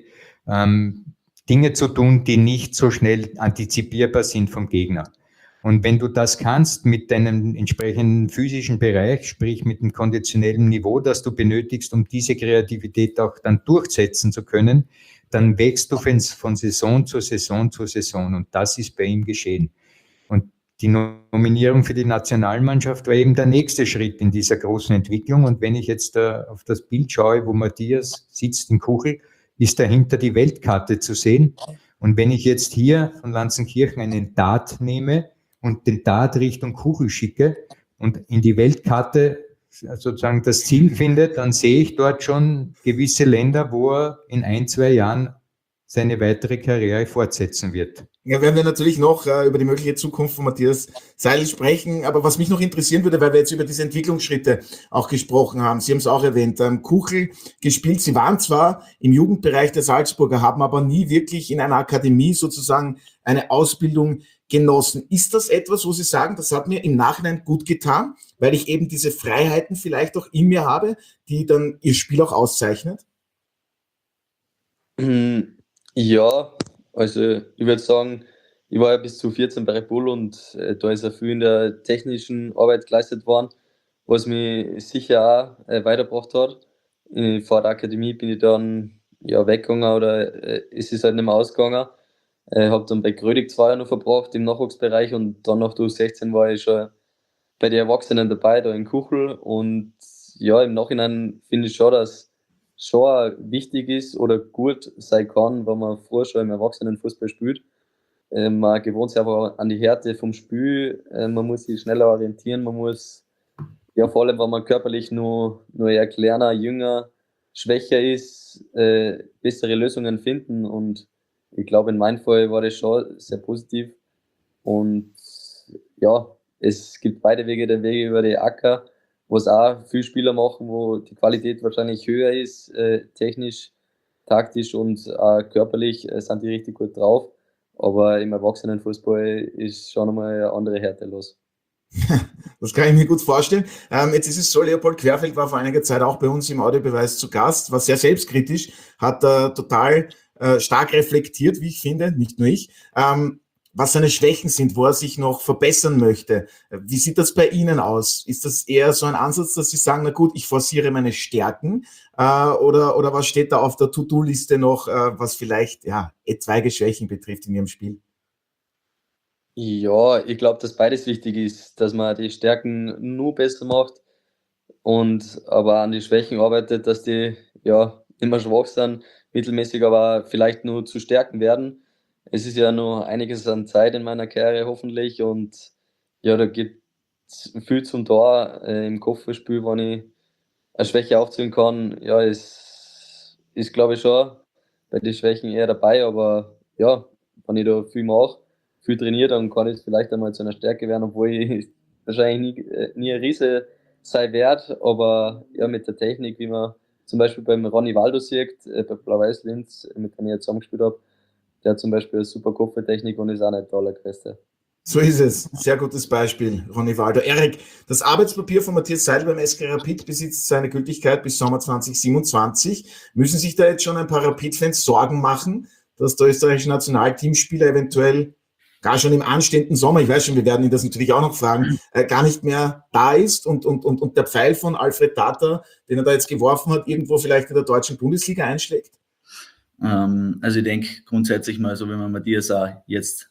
Speaker 4: Dinge zu tun, die nicht so schnell antizipierbar sind vom Gegner. Und wenn du das kannst mit deinem entsprechenden physischen Bereich, sprich mit dem konditionellen Niveau, das du benötigst, um diese Kreativität auch dann durchsetzen zu können, dann wächst du von Saison zu Saison zu Saison. Und das ist bei ihm geschehen. Und die Nominierung für die Nationalmannschaft war eben der nächste Schritt in dieser großen Entwicklung. Und wenn ich jetzt auf das Bild schaue, wo Matthias sitzt in Kuchel, ist dahinter die Weltkarte zu sehen. Und wenn ich jetzt hier von Lanzenkirchen einen Dart nehme und den Dart Richtung Kuchel schicke und in die Weltkarte sozusagen das Ziel finde, dann sehe ich dort schon gewisse Länder, wo er in 1-2 Jahren seine weitere Karriere fortsetzen wird.
Speaker 1: Ja, werden wir natürlich noch über die mögliche Zukunft von Matthias Seidel sprechen. Aber was mich noch interessieren würde, weil wir jetzt über diese Entwicklungsschritte auch gesprochen haben, Sie haben es auch erwähnt, Kuchel gespielt. Sie waren zwar im Jugendbereich der Salzburger, haben aber nie wirklich in einer Akademie sozusagen eine Ausbildung genossen. Ist das etwas, wo Sie sagen, das hat mir im Nachhinein gut getan, weil ich eben diese Freiheiten vielleicht auch in mir habe, die dann Ihr Spiel auch auszeichnet?
Speaker 3: Ja, also ich würde sagen, ich war ja bis zu 14 bei Red Bull und da ist ja viel in der technischen Arbeit geleistet worden, was mich sicher auch weitergebracht hat. Vor der Akademie bin ich dann weggegangen oder es ist halt nicht mehr ausgegangen. Habe dann bei Grödig 2 Jahre noch verbracht im Nachwuchsbereich und dann nach der U16 war ich schon bei den Erwachsenen dabei, da in Kuchel. Und ja, im Nachhinein finde ich schon, dass schon wichtig ist oder gut sein kann, wenn man vorher schon im Erwachsenenfußball spielt. Man gewohnt sich einfach an die Härte vom Spiel, man muss sich schneller orientieren, man muss, ja vor allem, wenn man körperlich nur eher kleiner, jünger, schwächer ist, bessere Lösungen finden. Und ich glaube, in meinem Fall war das schon sehr positiv. Und ja, es gibt beide Wege, der Wege über die Acker, wo es auch viele Spieler machen, wo die Qualität wahrscheinlich höher ist, technisch, taktisch und körperlich sind die richtig gut drauf. Aber im Erwachsenenfußball ist schon einmal eine andere Härte los.
Speaker 1: Das kann ich mir gut vorstellen. Jetzt ist es so, Leopold Querfeld war vor einiger Zeit auch bei uns im Audiobeweis zu Gast, war sehr selbstkritisch, hat total stark reflektiert, wie ich finde, nicht nur ich, was seine Schwächen sind, wo er sich noch verbessern möchte. Wie sieht das bei Ihnen aus? Ist das eher so ein Ansatz, dass Sie sagen, na gut, ich forciere meine Stärken, oder was steht da auf der To-Do-Liste noch, was vielleicht etwaige Schwächen betrifft in Ihrem Spiel?
Speaker 3: Ja, ich glaube, dass beides wichtig ist, dass man die Stärken nur besser macht und aber an die Schwächen arbeitet, dass die immer schwach sind, mittelmäßig, aber vielleicht nur zu Stärken werden. Es ist ja noch einiges an Zeit in meiner Karriere hoffentlich und ja, da gibt es viel zum Tor im Kopfballspiel, wenn ich eine Schwäche aufziehen kann. Ja, es ist glaube ich schon bei den Schwächen eher dabei, aber ja, wenn ich da viel mache, viel trainiere, dann kann es vielleicht einmal zu einer Stärke werden, obwohl ich wahrscheinlich nie ein Riese sein werde, aber ja, mit der Technik, wie man zum Beispiel beim Ronny Waldo sieht, bei Blau-Weiß Linz, mit dem ich jetzt zusammengespielt habe, der hat zum Beispiel eine super Kopftechnik und ist auch nicht der allergrößte.
Speaker 1: So ist es. Sehr gutes Beispiel, Ronny Waldo. Erik, das Arbeitspapier von Matthias Seidel beim SK Rapid besitzt seine Gültigkeit bis Sommer 2027. Müssen sich da jetzt schon ein paar Rapid-Fans Sorgen machen, dass der österreichische Nationalteamspieler eventuell gar schon im anstehenden Sommer, ich weiß schon, wir werden ihn das natürlich auch noch fragen, gar nicht mehr da ist und der Pfeil von Alfred Tata, den er da jetzt geworfen hat, irgendwo vielleicht in der deutschen Bundesliga einschlägt?
Speaker 5: Also ich denke grundsätzlich mal so, wenn man Matthias auch jetzt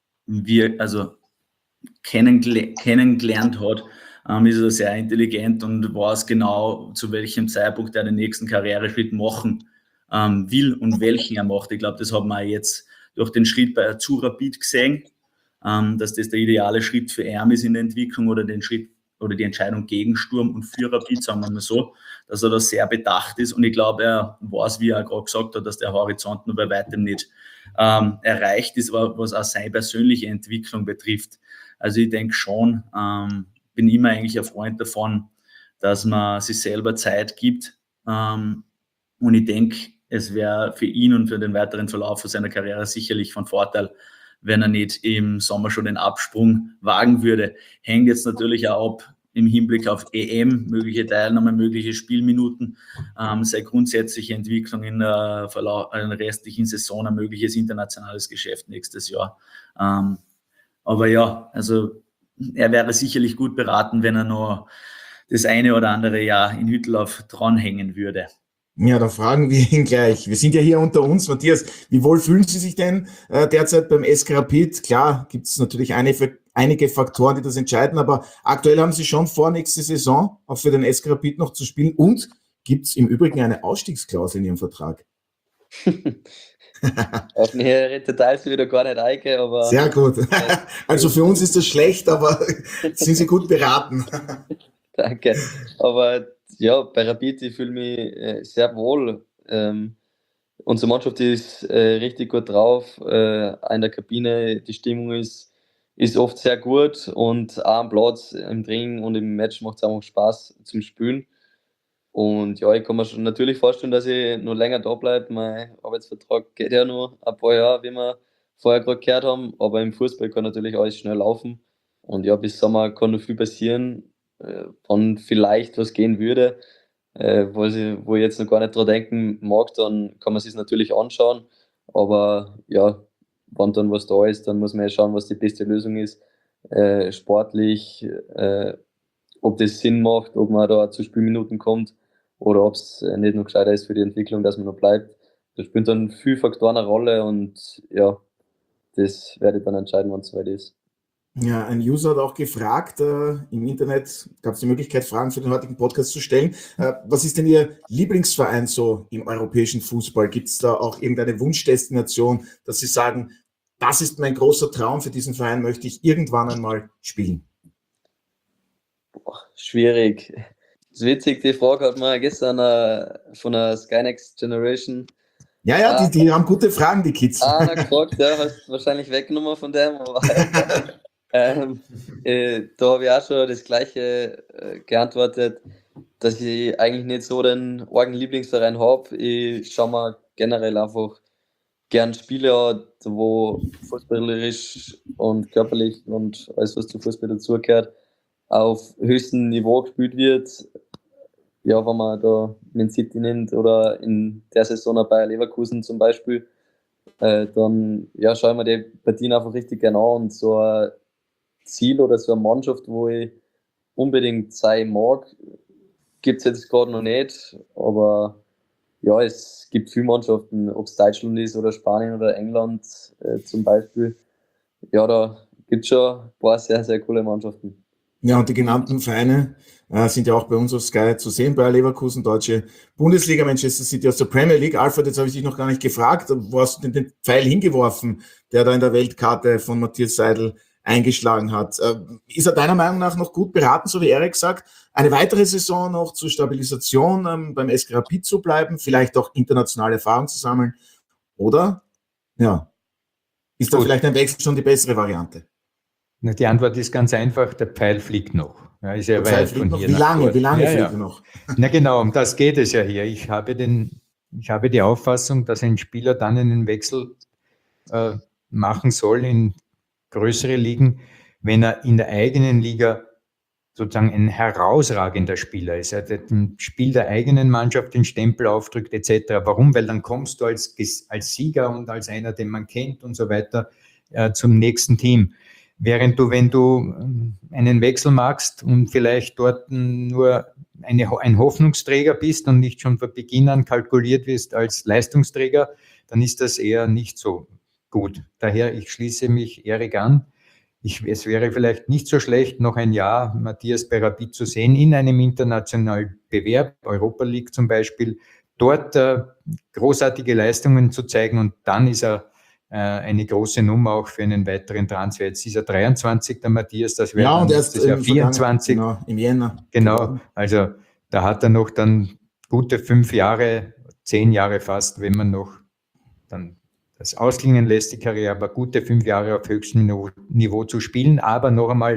Speaker 5: kennengelernt hat, ist er sehr intelligent und weiß genau, zu welchem Zeitpunkt er den nächsten Karriereschritt machen will und welchen er macht. Ich glaube, das hat man jetzt durch den Schritt bei zu Rapid gesehen, dass das der ideale Schritt für ihn ist in der Entwicklung oder den Schritt oder die Entscheidung gegen Sturm und für Rapid, sagen wir mal so, dass er da sehr bedacht ist und ich glaube, er weiß, wie er gerade gesagt hat, dass der Horizont nur bei weitem nicht erreicht ist, was auch seine persönliche Entwicklung betrifft. Also ich denke schon, bin immer eigentlich ein Freund davon, dass man sich selber Zeit gibt und ich denke, es wäre für ihn und für den weiteren Verlauf seiner Karriere sicherlich von Vorteil, wenn er nicht im Sommer schon den Absprung wagen würde. Hängt jetzt natürlich auch ab im Hinblick auf EM, mögliche Teilnahme, mögliche Spielminuten, seine grundsätzliche Entwicklung in der restlichen Saison, ein mögliches internationales Geschäft nächstes Jahr. Aber ja, also er wäre sicherlich gut beraten, wenn er noch das eine oder andere Jahr in Hütteldorf dranhängen würde.
Speaker 1: Ja, dann fragen wir ihn gleich. Wir sind ja hier unter uns. Matthias, wie wohl fühlen Sie sich denn derzeit beim SK Rapid? Klar, gibt es natürlich einige Faktoren, die das entscheiden, aber aktuell haben sie schon vor, nächste Saison auch für den SK Rapid noch zu spielen und gibt es im Übrigen eine Ausstiegsklausel in ihrem Vertrag.
Speaker 3: Auf nähere Details wieder gar nicht eingehen, aber...
Speaker 1: Sehr gut. Also für uns ist das schlecht, aber sind Sie gut beraten.
Speaker 3: Danke. Aber ja, bei Rapid, ich fühle mich sehr wohl. Unsere Mannschaft ist richtig gut drauf. In der Kabine, die Stimmung ist oft sehr gut und auch am Platz, im Training und im Match macht es einfach Spaß zum Spielen. Und ja, ich kann mir schon natürlich vorstellen, dass ich noch länger da bleibe. Mein Arbeitsvertrag geht ja nur ein paar Jahre, wie wir vorher gerade gehört haben. Aber im Fußball kann natürlich alles schnell laufen. Und ja, bis Sommer kann noch viel passieren, wann vielleicht was gehen würde, wo ich jetzt noch gar nicht dran denken mag, dann kann man sich natürlich anschauen. Aber ja, wenn dann was da ist, dann muss man ja schauen, was die beste Lösung ist. Sportlich, ob das Sinn macht, ob man da zu Spielminuten kommt oder ob es nicht noch gescheiter ist für die Entwicklung, dass man noch bleibt. Da spielen dann viele Faktoren eine Rolle und ja, das werde ich dann entscheiden, wann es soweit ist.
Speaker 1: Ja, ein User hat auch gefragt, im Internet gab es die Möglichkeit, Fragen für den heutigen Podcast zu stellen. Was ist denn Ihr Lieblingsverein so im europäischen Fußball? Gibt es da auch irgendeine Wunschdestination, dass Sie sagen, das ist mein großer Traum, für diesen Verein möchte ich irgendwann einmal spielen?
Speaker 3: Schwierig. Das ist witzig, die Frage hat man gestern von der Sky Next Generation.
Speaker 1: Ja, die haben gute Fragen, die Kids.
Speaker 3: Einer gefragt, ja, hast wahrscheinlich weggenommen von dem, aber da habe ich auch schon das Gleiche geantwortet, dass ich eigentlich nicht so den argen Lieblingsverein habe. Ich schaue mir generell einfach gern Spiele an, wo fußballerisch und körperlich und alles, was zu Fußball dazugehört, auf höchstem Niveau gespielt wird. Ja, wenn man da Man City nimmt oder in der Saison auch Bayer Leverkusen zum Beispiel, dann ja, schaue ich mir die Partien einfach richtig gerne an und so ein Ziel oder so eine Mannschaft, wo ich unbedingt sein mag, gibt es jetzt gerade noch nicht, aber ja, es gibt viele Mannschaften, ob es Deutschland ist oder Spanien oder England zum Beispiel. Ja, da gibt es schon ein paar sehr, sehr coole Mannschaften.
Speaker 1: Ja, und die genannten Vereine sind ja auch bei uns auf Sky zu sehen, Bayer Leverkusen, deutsche Bundesliga, Manchester City aus der Premier League. Alfred, jetzt habe ich dich noch gar nicht gefragt, wo hast du denn den Pfeil hingeworfen, der da in der Weltkarte von Matthias Seidel eingeschlagen hat? Ist er deiner Meinung nach noch gut beraten, so wie Erik sagt, eine weitere Saison noch zur Stabilisation beim SK Rapid zu bleiben, vielleicht auch internationale Erfahrung zu sammeln? Oder, ja, ist da vielleicht ein Wechsel schon die bessere Variante?
Speaker 4: Die Antwort ist ganz einfach, der Pfeil fliegt noch. Ja, ist ja
Speaker 1: der Pfeil fliegt noch. Wie lange fliegt er noch?
Speaker 4: Na genau, um das geht es ja hier. Ich habe die Auffassung, dass ein Spieler dann einen Wechsel machen soll in größere Ligen, wenn er in der eigenen Liga sozusagen ein herausragender Spieler ist. Er hat dem Spiel der eigenen Mannschaft den Stempel aufdrückt etc. Warum? Weil dann kommst du als Sieger und als einer, den man kennt und so weiter, zum nächsten Team. Während wenn du einen Wechsel machst und vielleicht dort nur ein Hoffnungsträger bist und nicht schon von Beginn an kalkuliert wirst als Leistungsträger, dann ist das eher nicht so gut. Daher, ich schließe mich Erik an. Es wäre vielleicht nicht so schlecht, noch ein Jahr Matthias bei Rapid zu sehen in einem internationalen Bewerb, Europa League zum Beispiel, dort großartige Leistungen zu zeigen und dann ist er eine große Nummer auch für einen weiteren Transfer. Jetzt ist er 23, der Matthias, das wäre
Speaker 1: ja, das
Speaker 4: Jahr 24.
Speaker 1: Genau, im Jänner.
Speaker 4: Genau, also da hat er noch dann gute 5 Jahre, 10 Jahre fast, wenn man noch dann das ausklingen lässt, die Karriere, aber gute 5 Jahre auf höchstem Niveau zu spielen, aber noch einmal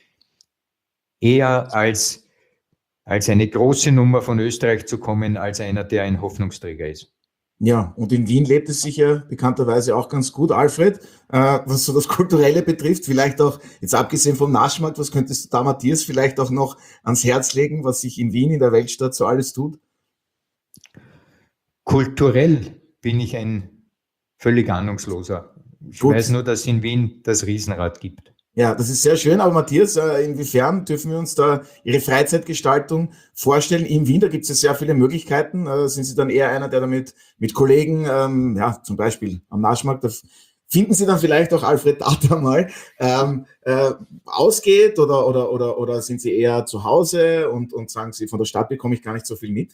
Speaker 4: eher als eine große Nummer von Österreich zu kommen, als einer, der ein Hoffnungsträger ist.
Speaker 1: Ja, und in Wien lebt es sich ja bekannterweise auch ganz gut. Alfred, was so das Kulturelle betrifft, vielleicht auch, jetzt abgesehen vom Naschmarkt, was könntest du da Matthias vielleicht auch noch ans Herz legen, was sich in Wien, in der Weltstadt so alles tut?
Speaker 4: Kulturell bin ich ein völlig ahnungsloser. Ich weiß nur, dass es in Wien das Riesenrad gibt.
Speaker 1: Ja, das ist sehr schön, aber Matthias, inwiefern dürfen wir uns da Ihre Freizeitgestaltung vorstellen? In Wien, da gibt es ja sehr viele Möglichkeiten. Sind Sie dann eher einer, der damit mit Kollegen, zum Beispiel am Naschmarkt, da finden Sie dann vielleicht auch Alfred Tata mal, ausgeht oder sind Sie eher zu Hause und sagen Sie, von der Stadt bekomme ich gar nicht so viel mit?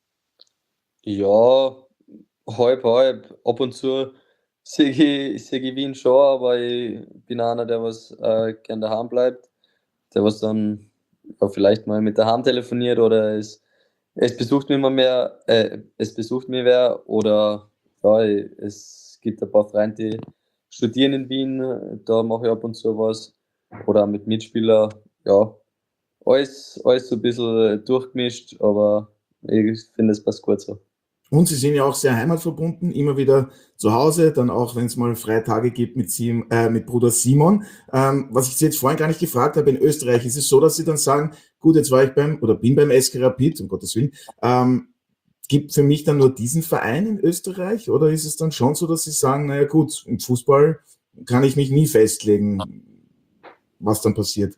Speaker 3: Ja, halb, halb. Ab und zu sehe ich Wien schon, aber ich bin einer, der was gern daheim bleibt, der was dann ja, vielleicht mal mit daheim telefoniert oder es besucht mich mal mehr, es besucht mich wer oder ja, es gibt ein paar Freunde, die studieren in Wien, da mache ich ab und zu was oder auch mit Mitspielern, ja, alles so ein bisschen durchgemischt, aber ich finde, es passt gut so.
Speaker 1: Und Sie sind ja auch sehr heimatverbunden, immer wieder zu Hause, dann auch, wenn es mal freie Tage gibt mit Bruder Simon. Was ich Sie jetzt vorhin gar nicht gefragt habe, in Österreich ist es so, dass Sie dann sagen, gut, jetzt war ich bin beim SK Rapid, um Gottes Willen. Gibt für mich dann nur diesen Verein in Österreich oder ist es dann schon so, dass Sie sagen, naja gut, im Fußball kann ich mich nie festlegen, was dann passiert?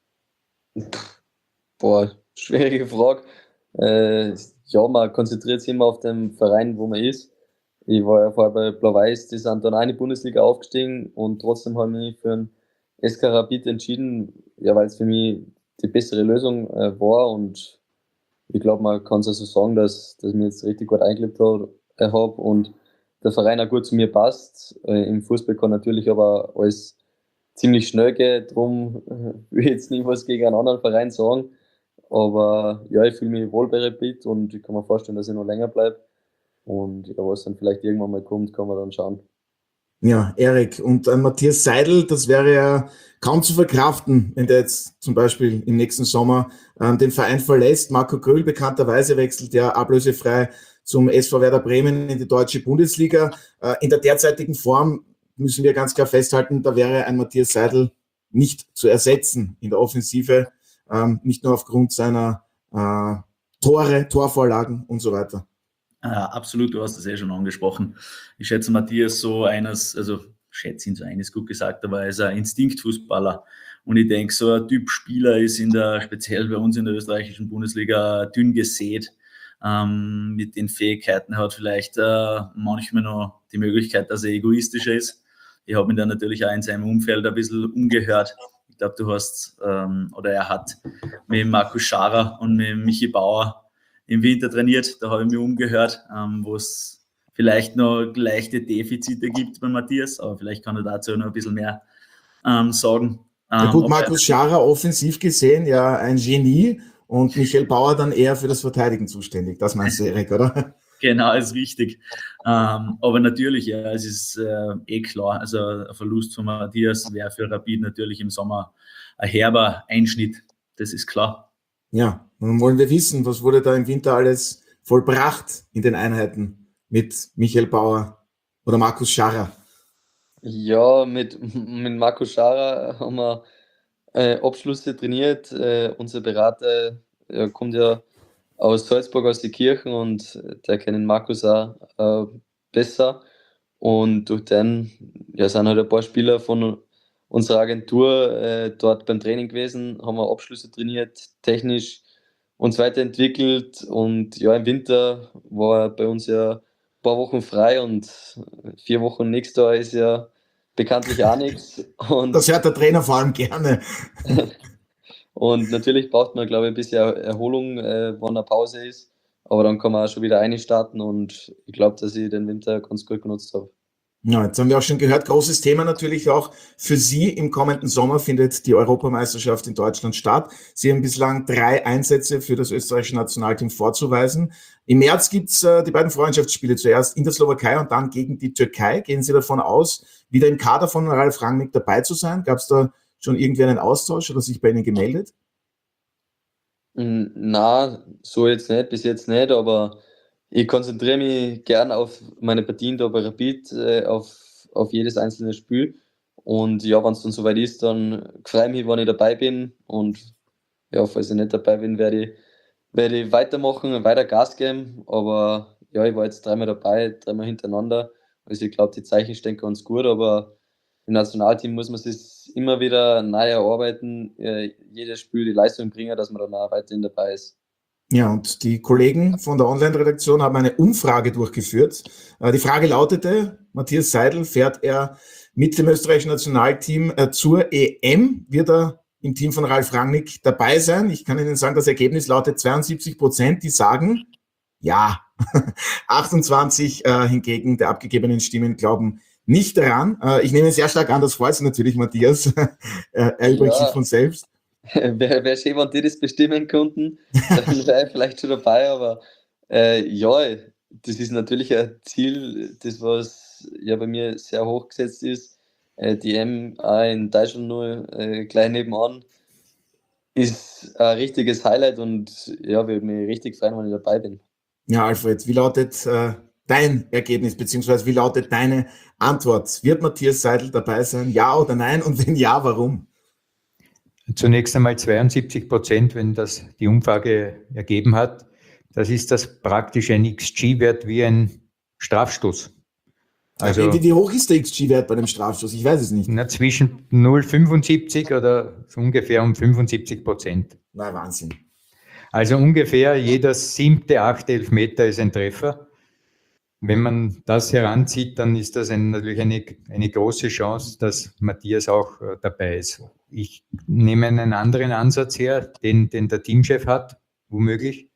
Speaker 3: Boah, schwierige Frage. Ja, man konzentriert sich immer auf den Verein, wo man ist. Ich war ja vorher bei Blau-Weiß, die sind dann auch in die Bundesliga aufgestiegen und trotzdem habe ich mich für den SK Rapid entschieden, ja, weil es für mich die bessere Lösung war und ich glaube, man kann es also sagen, dass ich mich jetzt richtig gut eingelebt habe und der Verein auch gut zu mir passt. Im Fußball kann natürlich aber alles ziemlich schnell gehen, darum will ich jetzt nicht was gegen einen anderen Verein sagen. Aber ja, ich fühle mich wohl bei Rapid und ich kann mir vorstellen, dass ich noch länger bleibe. Und ja, was dann vielleicht irgendwann mal kommt, kann man dann schauen.
Speaker 1: Ja, Erik und Matthias Seidel, das wäre ja kaum zu verkraften, wenn der jetzt zum Beispiel im nächsten Sommer den Verein verlässt. Marco Gröll bekannterweise wechselt ja ablösefrei zum SV Werder Bremen in die deutsche Bundesliga. In der derzeitigen Form müssen wir ganz klar festhalten, da wäre ein Matthias Seidel nicht zu ersetzen in der Offensive, nicht nur aufgrund seiner Torvorlagen und so weiter.
Speaker 5: Absolut, du hast es schon angesprochen. Ich schätze Matthias schätze ihn so eines gut gesagt, aber er ist ein Instinktfußballer. Und ich denke, so ein Typ Spieler ist speziell bei uns in der österreichischen Bundesliga dünn gesät. Mit den Fähigkeiten hat vielleicht manchmal noch die Möglichkeit, dass er egoistischer ist. Ich habe ihn dann natürlich auch in seinem Umfeld ein bisschen umgehört. Ich glaube, er hat mit Markus Scharer und mit Michi Bauer im Winter trainiert. Da habe ich mich umgehört, wo es vielleicht noch leichte Defizite gibt bei Matthias, aber vielleicht kann er dazu noch ein bisschen mehr sagen.
Speaker 1: Ja gut, Markus Scharer offensiv gesehen, ja ein Genie und Michael Bauer dann eher für das Verteidigen zuständig. Das meinst du, Erik, oder?
Speaker 5: Genau, ist richtig. Aber natürlich, ja, es ist klar, also ein Verlust von Matthias wäre für Rapid natürlich im Sommer ein herber Einschnitt, das ist klar.
Speaker 1: Ja, nun wollen wir wissen, was wurde da im Winter alles vollbracht in den Einheiten mit Michael Bauer oder Markus Scharer?
Speaker 3: Ja, mit Markus Scharer haben wir Abschlüsse trainiert. Unser Berater kommt ja aus Salzburg, aus den Kirchen und der kennt den Markus auch besser. Und durch den sind halt ein paar Spieler von unserer Agentur dort beim Training gewesen, haben wir Abschlüsse trainiert, technisch uns weiterentwickelt. Und ja, im Winter war bei uns ja ein paar Wochen frei und 4 Wochen nächstes Jahr ist ja bekanntlich auch nichts.
Speaker 1: Das hört der Trainer vor allem gerne.
Speaker 3: Und natürlich braucht man, glaube ich, ein bisschen Erholung, wann eine Pause ist. Aber dann kann man auch schon wieder einstarten und ich glaube, dass ich den Winter ganz gut genutzt habe.
Speaker 1: Ja, jetzt haben wir auch schon gehört, großes Thema natürlich auch für Sie. Im kommenden Sommer findet die Europameisterschaft in Deutschland statt. Sie haben bislang 3 Einsätze für das österreichische Nationalteam vorzuweisen. Im März gibt's die beiden Freundschaftsspiele, zuerst in der Slowakei und dann gegen die Türkei. Gehen Sie davon aus, wieder im Kader von Ralf Rangnick dabei zu sein? Gab es da schon irgendwie einen Austausch oder sich bei Ihnen gemeldet?
Speaker 3: Na, so jetzt nicht, bis jetzt nicht, aber ich konzentriere mich gern auf meine Partien da bei Rapid, auf jedes einzelne Spiel. Und ja, wenn es dann soweit ist, dann freue ich mich, wenn ich dabei bin. Und ja, falls ich nicht dabei bin, werde ich weitermachen, weiter Gas geben. Aber ja, ich war jetzt 3-mal dabei, 3-mal hintereinander. Also ich glaube, die Zeichen stehen ganz gut, aber im Nationalteam muss man sich immer wieder neu erarbeiten, jedes Spiel die Leistung bringen, dass man dann auch weiterhin dabei ist.
Speaker 1: Ja, und die Kollegen von der Online-Redaktion haben eine Umfrage durchgeführt. Die Frage lautete, Matthias Seidel fährt er mit dem österreichischen Nationalteam zur EM. Wird er im Team von Ralf Rangnick dabei sein? Ich kann Ihnen sagen, das Ergebnis lautet 72%, die sagen ja. 28 hingegen der abgegebenen Stimmen glauben nicht daran. Ich nehme sehr stark an, das freut sich natürlich Matthias. Er übrigens sich von selbst.
Speaker 3: Wäre schön, wenn die das bestimmen konnten, dann wäre ich vielleicht schon dabei, aber ja, das ist natürlich ein Ziel, das was ja bei mir sehr hoch gesetzt ist. Die EM auch in Deutschland nur gleich nebenan ist ein richtiges Highlight und ja, würde mich richtig freuen, wenn ich dabei bin.
Speaker 1: Ja, Alfred, wie lautet dein Ergebnis, beziehungsweise wie lautet deine Antwort? Wird Matthias Seidel dabei sein, ja oder nein? Und wenn ja, warum?
Speaker 4: Zunächst einmal 72%, wenn das die Umfrage ergeben hat. Das ist das praktisch ein XG-Wert wie ein Strafstoß.
Speaker 1: Also, wie hoch ist der XG-Wert bei dem Strafstoß? Ich weiß es nicht.
Speaker 4: Zwischen 0,75 oder so ungefähr um 75%.
Speaker 1: Na, Wahnsinn.
Speaker 4: Also ungefähr jeder 7., 8. Elfmeter ist ein Treffer. Wenn man das heranzieht, dann ist das natürlich eine große Chance, dass Matthias auch dabei ist. Ich nehme einen anderen Ansatz her, den der Teamchef hat, womöglich.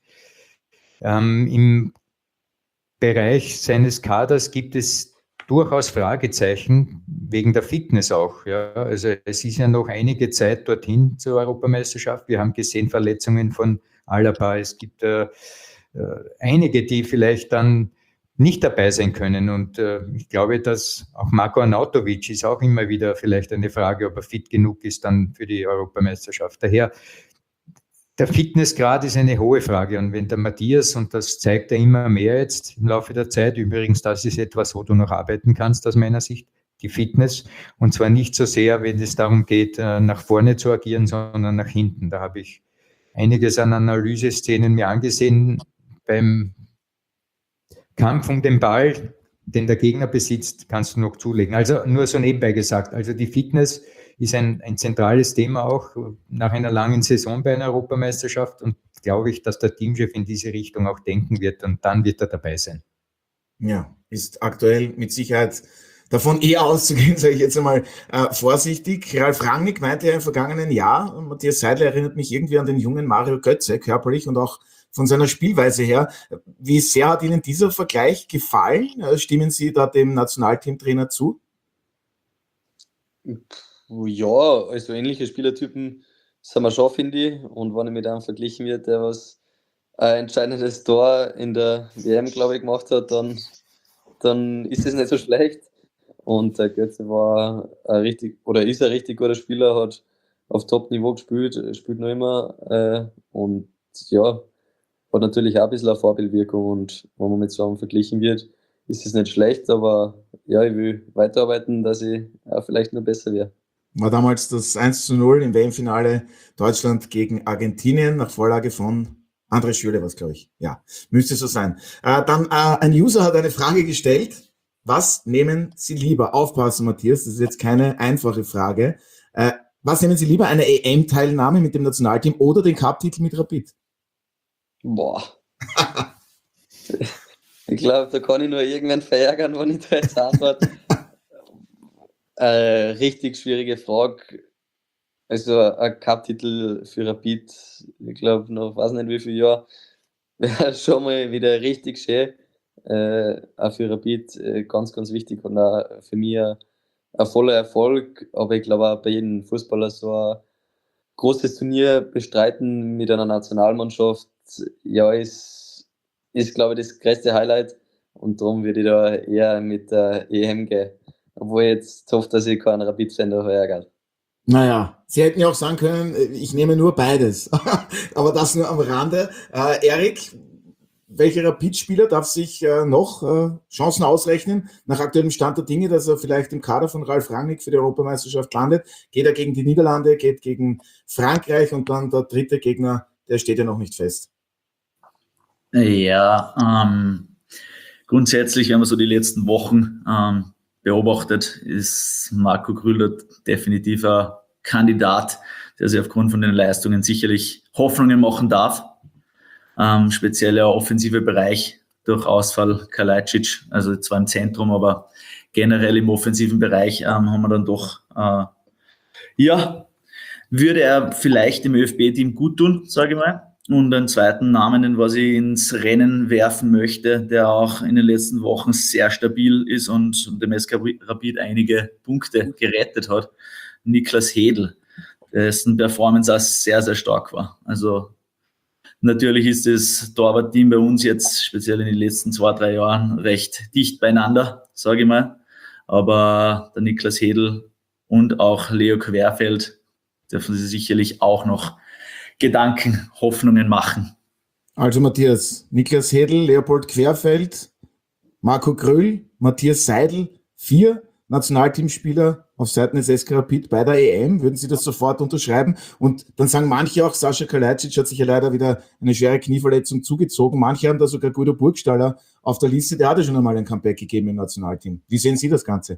Speaker 4: Im Bereich seines Kaders gibt es durchaus Fragezeichen, wegen der Fitness auch. Ja. Also es ist ja noch einige Zeit dorthin zur Europameisterschaft. Wir haben gesehen Verletzungen von Alaba. Es gibt einige, die vielleicht dann nicht dabei sein können. Und ich glaube, dass auch Marko Arnautovic ist auch immer wieder vielleicht eine Frage, ob er fit genug ist dann für die Europameisterschaft. Daher, der Fitnessgrad ist eine hohe Frage. Und wenn der Matthias, und das zeigt er immer mehr jetzt im Laufe der Zeit, übrigens, das ist etwas, wo du noch arbeiten kannst aus meiner Sicht, die Fitness. Und zwar nicht so sehr, wenn es darum geht, nach vorne zu agieren, sondern nach hinten. Da habe ich einiges an Analyseszenen mir angesehen beim Kampf um den Ball, den der Gegner besitzt, kannst du noch zulegen. Also nur so nebenbei gesagt. Also die Fitness ist ein zentrales Thema auch nach einer langen Saison bei einer Europameisterschaft und glaube ich, dass der Teamchef in diese Richtung auch denken wird und dann wird er dabei sein.
Speaker 1: Ja, ist aktuell mit Sicherheit davon eher auszugehen, sage ich jetzt einmal vorsichtig. Ralf Rangnick meinte ja im vergangenen Jahr, Matthias Seidel erinnert mich irgendwie an den jungen Mario Götze, körperlich und auch von seiner Spielweise her. Wie sehr hat Ihnen dieser Vergleich gefallen? Stimmen Sie da dem Nationalteamtrainer zu?
Speaker 3: Ja, also ähnliche Spielertypen sind wir schon, finde ich. Und wenn ich mit einem verglichen wird, der was ein entscheidendes Tor in der WM, glaube ich, gemacht hat, dann ist es nicht so schlecht. Und der Götze war ist ein richtig guter Spieler, hat auf Top-Niveau gespielt, spielt noch immer. Und ja, hat natürlich auch ein bisschen eine Vorbildwirkung. Und wenn man mit so einem verglichen wird, ist es nicht schlecht. Aber ja, ich will weiterarbeiten, dass ich auch vielleicht noch besser werde.
Speaker 1: War damals das 1:0 im WM-Finale Deutschland gegen Argentinien nach Vorlage von André Schürrle, was glaube ich. Ja, müsste so sein. Dann ein User hat eine Frage gestellt. Was nehmen Sie lieber? Aufpassen, Matthias, das ist jetzt keine einfache Frage. Was nehmen Sie lieber? Eine EM-Teilnahme mit dem Nationalteam oder den Cup-Titel mit Rapid?
Speaker 3: Boah. Ich glaube, da kann ich nur irgendwann verärgern, wenn ich da jetzt antworte. Richtig schwierige Frage. Also ein Cup-Titel für Rapid, ich glaube noch, weiß nicht wie viele Jahre, wäre schon mal wieder richtig schön. Auch für Rapid ganz, ganz wichtig und auch für mich ein voller Erfolg. Aber ich glaube auch bei jedem Fußballer so ein großes Turnier bestreiten mit einer Nationalmannschaft, ja, ist glaube ich, das größte Highlight. Und darum würde ich da eher mit der EM gehen. Obwohl ich jetzt hoffe, dass ich keinen Rapid-Fan da verärgert.
Speaker 1: Naja, Sie hätten ja auch sagen können, ich nehme nur beides. Aber das nur am Rande. Erik, welcher Rapid-Spieler darf sich noch Chancen ausrechnen, nach aktuellem Stand der Dinge, dass er vielleicht im Kader von Ralf Rangnick für die Europameisterschaft landet? Geht er gegen die Niederlande, geht gegen Frankreich und dann der dritte Gegner, der steht ja noch nicht fest.
Speaker 5: Ja, grundsätzlich, wenn man so die letzten Wochen beobachtet, ist Marco Grüller definitiv ein Kandidat, der sich aufgrund von den Leistungen sicherlich Hoffnungen machen darf. Speziell der offensive Bereich durch Ausfall Kalajdzic, also zwar im Zentrum, aber generell im offensiven Bereich haben wir dann doch, würde er vielleicht dem ÖFB-Team gut tun, sage ich mal. Und einen zweiten Namen, den was ich ins Rennen werfen möchte, der auch in den letzten Wochen sehr stabil ist und dem SK Rapid einige Punkte gerettet hat, Niklas Hedl, dessen Performance auch sehr, sehr stark war. Also natürlich ist das Torwart-Team bei uns jetzt, speziell in den letzten 2-3 Jahren, recht dicht beieinander, sage ich mal. Aber der Niklas Hedl und auch Leo Querfeld dürfen sie sicherlich auch noch Gedanken, Hoffnungen machen.
Speaker 1: Also Matthias, Niklas Hedl, Leopold Querfeld, Marco Grüll, Matthias Seidel, 4 Nationalteamspieler auf Seiten des SK Rapid bei der EM. Würden Sie das sofort unterschreiben? Und dann sagen manche auch, Sascha Kalajdzic hat sich ja leider wieder eine schwere Knieverletzung zugezogen. Manche haben da sogar Guido Burgstaller auf der Liste. Der hatte schon einmal ein Comeback gegeben im Nationalteam. Wie sehen Sie das Ganze?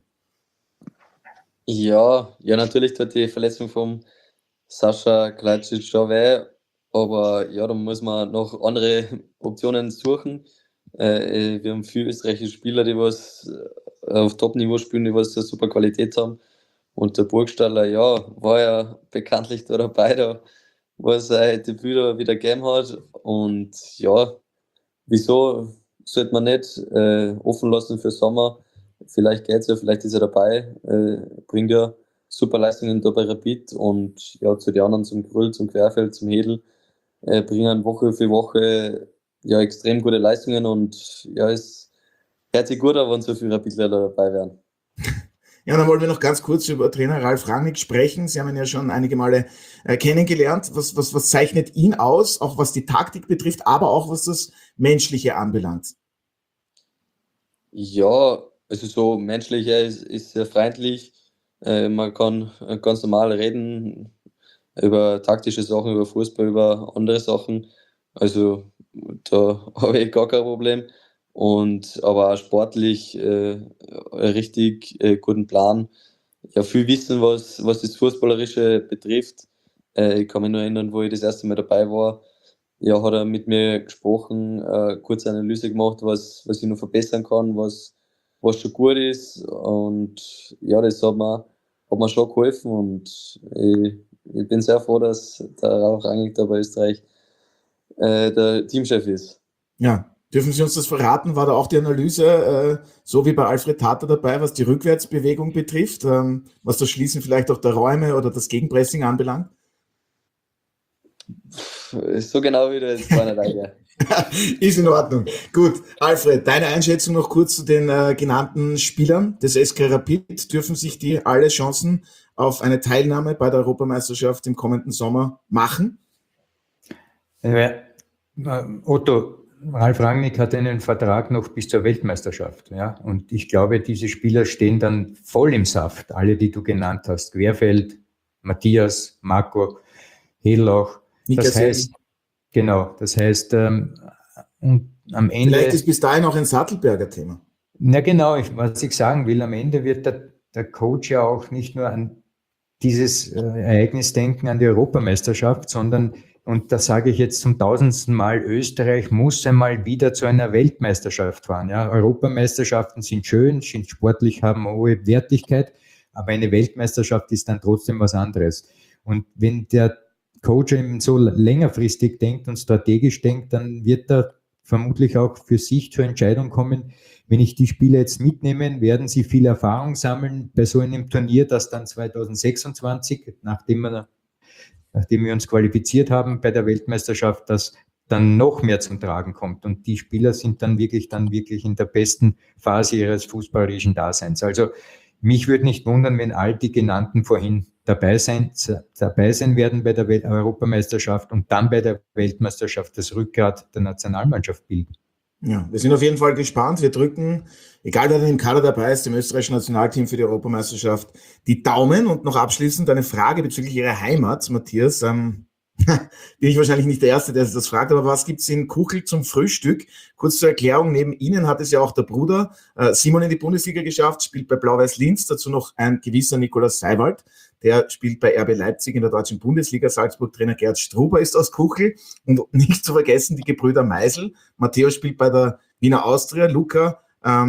Speaker 3: Ja, natürlich tut die Verletzung vom Sascha Kalajdzic schon weh, aber ja, da muss man noch andere Optionen suchen. Wir haben viele österreichische Spieler, die was auf Top-Niveau spielen, die was eine super Qualität haben. Und der Burgstaller, ja, war ja bekanntlich da dabei, da wo er sein Debüt da wieder gegeben hat. Und ja, wieso sollte man nicht offen lassen für Sommer? Vielleicht geht's ja, vielleicht ist er dabei, bringt ja super Leistungen da bei Rapid und ja, zu den anderen, zum Grüll, zum Querfeld, zum Hedl, bringen Woche für Woche ja extrem gute Leistungen und ja, es hört sich gut an, wenn so viele Rapidler dabei wären.
Speaker 1: Ja, dann wollen wir noch ganz kurz über Trainer Ralf Rangnick sprechen. Sie haben ihn ja schon einige Male kennengelernt. Was zeichnet ihn aus, auch was die Taktik betrifft, aber auch was das Menschliche anbelangt?
Speaker 3: Ja, also so menschlich, er ist sehr freundlich. Man kann ganz normal reden über taktische Sachen, über Fußball, über andere Sachen. Also da habe ich gar kein Problem. Aber auch sportlich richtig guten Plan. Ja, viel Wissen, was das Fußballerische betrifft. Ich kann mich nur erinnern, wo ich das erste Mal dabei war. Ja, hat er mit mir gesprochen, kurze Analyse gemacht, was ich noch verbessern kann, was schon gut ist. Und ja, das hat mir schon geholfen. Und ich bin sehr froh, dass der Ralf Rangnick da bei Österreich der Teamchef ist.
Speaker 1: Ja. Dürfen Sie uns das verraten? War da auch die Analyse, so wie bei Alfred Tater dabei, was die Rückwärtsbewegung betrifft, was das Schließen vielleicht auch der Räume oder das Gegenpressing anbelangt?
Speaker 3: So genau wie du jetzt vorne rein.
Speaker 1: Ist in Ordnung. Gut, Alfred, deine Einschätzung noch kurz zu den genannten Spielern des SK Rapid. Dürfen sich die alle Chancen auf eine Teilnahme bei der Europameisterschaft im kommenden Sommer machen?
Speaker 4: Otto, Ralf Rangnick hat einen Vertrag noch bis zur Weltmeisterschaft. Ja? Und ich glaube, diese Spieler stehen dann voll im Saft. Alle, die du genannt hast. Querfeld, Matthias, Marco, Hedl auch. Das heißt, und am Ende...
Speaker 1: Vielleicht ist bis dahin auch ein Sattelberger Thema.
Speaker 4: Na genau, was ich sagen will, am Ende wird der Coach ja auch nicht nur an dieses Ereignis denken, an die Europameisterschaft, sondern, und das sage ich jetzt zum 1000. Mal, Österreich muss einmal wieder zu einer Weltmeisterschaft fahren. Ja, Europameisterschaften sind schön, sind sportlich, haben eine hohe Wertigkeit, aber eine Weltmeisterschaft ist dann trotzdem was anderes. Und wenn der Coach eben so längerfristig denkt und strategisch denkt, dann wird er vermutlich auch für sich zur Entscheidung kommen, wenn ich die Spieler jetzt mitnehme, werden sie viel Erfahrung sammeln bei so einem Turnier, das dann 2026, nachdem wir uns qualifiziert haben bei der Weltmeisterschaft, das dann noch mehr zum Tragen kommt. Und die Spieler sind dann wirklich in der besten Phase ihres fußballerischen Daseins. Also mich würde nicht wundern, wenn all die genannten vorhin dabei sein werden bei der Europameisterschaft und dann bei der Weltmeisterschaft das Rückgrat der Nationalmannschaft bilden.
Speaker 1: Ja, wir sind auf jeden Fall gespannt. Wir drücken, egal wer denn im Kader dabei ist, dem österreichischen Nationalteam für die Europameisterschaft die Daumen. Und noch abschließend eine Frage bezüglich Ihrer Heimat, Matthias. Bin ich wahrscheinlich nicht der Erste, der sich das fragt, aber was gibt's in Kuchel zum Frühstück? Kurz zur Erklärung, neben Ihnen hat es ja auch der Bruder Simon in die Bundesliga geschafft, spielt bei Blau-Weiß Linz, dazu noch ein gewisser Nikolaus Seiwald, der spielt bei RB Leipzig in der deutschen Bundesliga. Salzburg-Trainer Gerd Struber ist aus Kuchel und nicht zu vergessen die Gebrüder Meisel. Matteo spielt bei der Wiener Austria, Luca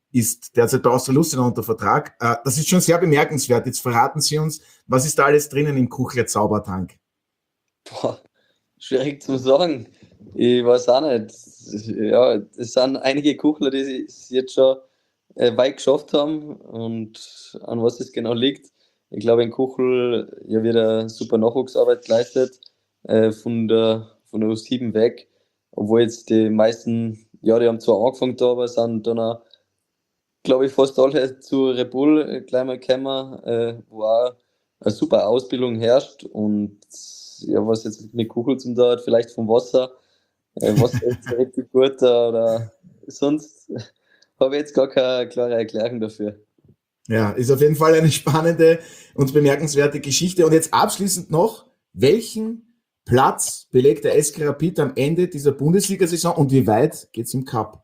Speaker 1: ist derzeit bei Austria Lustenau unter Vertrag. Das ist schon sehr bemerkenswert. Jetzt verraten Sie uns, was ist da alles drinnen im Kuchler Zaubertank?
Speaker 3: Boah, schwierig zu sagen. Ich weiß auch nicht. Ja, es sind einige Kuchler, die es jetzt schon weit geschafft haben, und an was es genau liegt. Ich glaube, in Kuchel wird eine super Nachwuchsarbeit geleistet, von der U7 weg, obwohl jetzt die meisten, die haben zwar angefangen da, aber sind dann auch, glaube ich, fast alle zu Red Bull gleich mal gekommen, wo auch eine super Ausbildung herrscht. Und ja, was jetzt mit Kuchel zum tun hat, vielleicht vom Wasser. Wasser ist richtig gut, oder sonst habe ich jetzt gar keine klare Erklärung dafür.
Speaker 1: Ja, ist auf jeden Fall eine spannende und bemerkenswerte Geschichte. Und jetzt abschließend noch, welchen Platz belegt der SK Rapid am Ende dieser Bundesliga-Saison und wie weit geht es im Cup?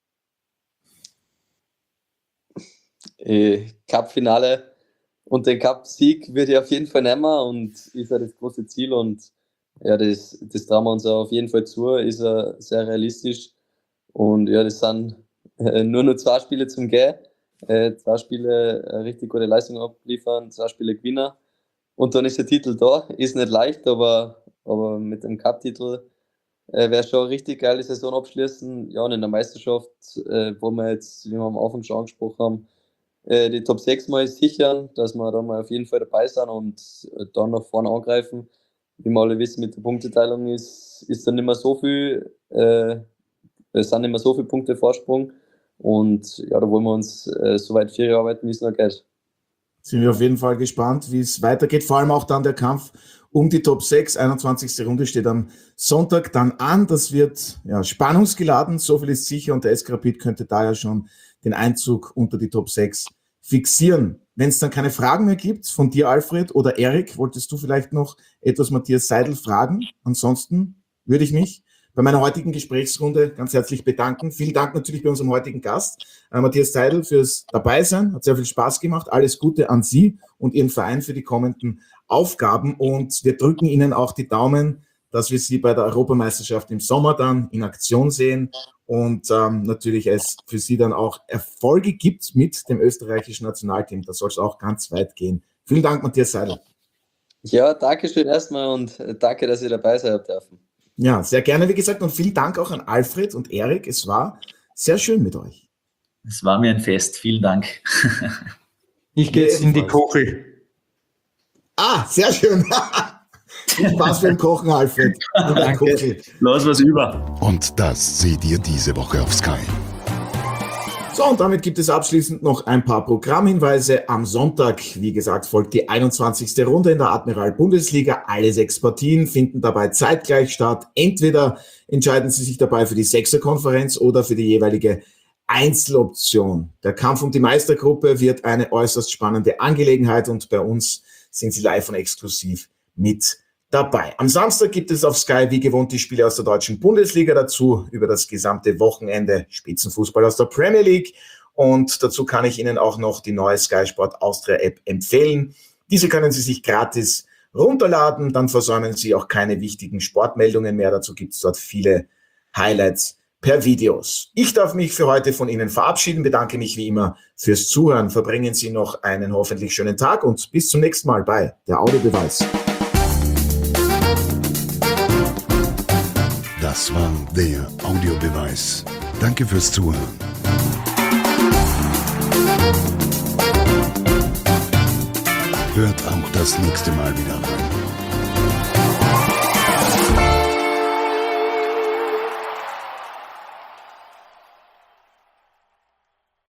Speaker 3: Cup-Finale und den Cup-Sieg würde ich auf jeden Fall nehmen, und ist ja das große Ziel, und ja, das trauen wir uns auf jeden Fall zu, ist ja sehr realistisch, und ja, das sind nur noch 2 Spiele zum Gehen, 2 Spiele richtig gute Leistung abliefern, 2 Spiele gewinnen, und dann ist der Titel da. Ist nicht leicht, aber mit dem Cup-Titel wäre schon eine richtig geile Saison abschließen. Ja, und in der Meisterschaft, wo wir jetzt, wie wir am Anfang schon angesprochen haben, die Top 6 mal sichern, dass wir da mal auf jeden Fall dabei sind und dann nach vorne angreifen. Wie wir alle wissen, mit der Punkteteilung ist dann nicht mehr so viel, es sind nicht mehr so viele Punkte Vorsprung, und ja, da wollen wir uns so weit für arbeiten, wie es noch geht.
Speaker 1: Sind wir auf jeden Fall gespannt, wie es weitergeht. Vor allem auch dann der Kampf um die Top 6. 21. Runde steht am Sonntag dann an. Das wird ja spannungsgeladen, so viel ist sicher. Und der SK Rapid könnte da ja schon den Einzug unter die Top 6 fixieren. Wenn es dann keine Fragen mehr gibt von dir, Alfred, oder Erik, wolltest du vielleicht noch etwas Matthias Seidel fragen? Ansonsten würde ich mich bei meiner heutigen Gesprächsrunde ganz herzlich bedanken. Vielen Dank natürlich bei unserem heutigen Gast, Matthias Seidel, fürs Dabeisein. Hat sehr viel Spaß gemacht. Alles Gute an Sie und Ihren Verein für die kommenden Aufgaben. Und wir drücken Ihnen auch die Daumen, dass wir Sie bei der Europameisterschaft im Sommer dann in Aktion sehen und natürlich es für Sie dann auch Erfolge gibt mit dem österreichischen Nationalteam. Da soll es auch ganz weit gehen. Vielen Dank, Matthias Seidel.
Speaker 3: Ja, danke schön erstmal, und danke, dass ihr dabei sein dürfen.
Speaker 1: Ja, sehr gerne, wie gesagt, und vielen Dank auch an Alfred und Erik. Es war sehr schön mit euch.
Speaker 5: Es war mir ein Fest. Vielen Dank.
Speaker 4: Ich gehe jetzt in die Kuchel.
Speaker 1: Ah, sehr schön. Viel Spaß beim Kochen, Alfred.
Speaker 5: Danke. Los was über.
Speaker 2: Und das seht ihr diese Woche auf Sky.
Speaker 1: So, und damit gibt es abschließend noch ein paar Programmhinweise. Am Sonntag, wie gesagt, folgt die 21. Runde in der Admiral Bundesliga. Alle 6 Partien finden dabei zeitgleich statt. Entweder entscheiden Sie sich dabei für die Sechserkonferenz oder für die jeweilige Einzeloption. Der Kampf um die Meistergruppe wird eine äußerst spannende Angelegenheit, und bei uns sind Sie live und exklusiv mit dabei. Am Samstag gibt es auf Sky wie gewohnt die Spiele aus der deutschen Bundesliga, dazu über das gesamte Wochenende Spitzenfußball aus der Premier League, und dazu kann ich Ihnen auch noch die neue Sky Sport Austria App empfehlen. Diese können Sie sich gratis runterladen, dann versäumen Sie auch keine wichtigen Sportmeldungen mehr. Dazu gibt es dort viele Highlights per Videos. Ich darf mich für heute von Ihnen verabschieden, bedanke mich wie immer fürs Zuhören. Verbringen Sie noch einen hoffentlich schönen Tag und bis zum nächsten Mal bei der Audiobeweis.
Speaker 2: Das war der Audiobeweis. Danke fürs Zuhören. Hört auch das nächste Mal wieder rein.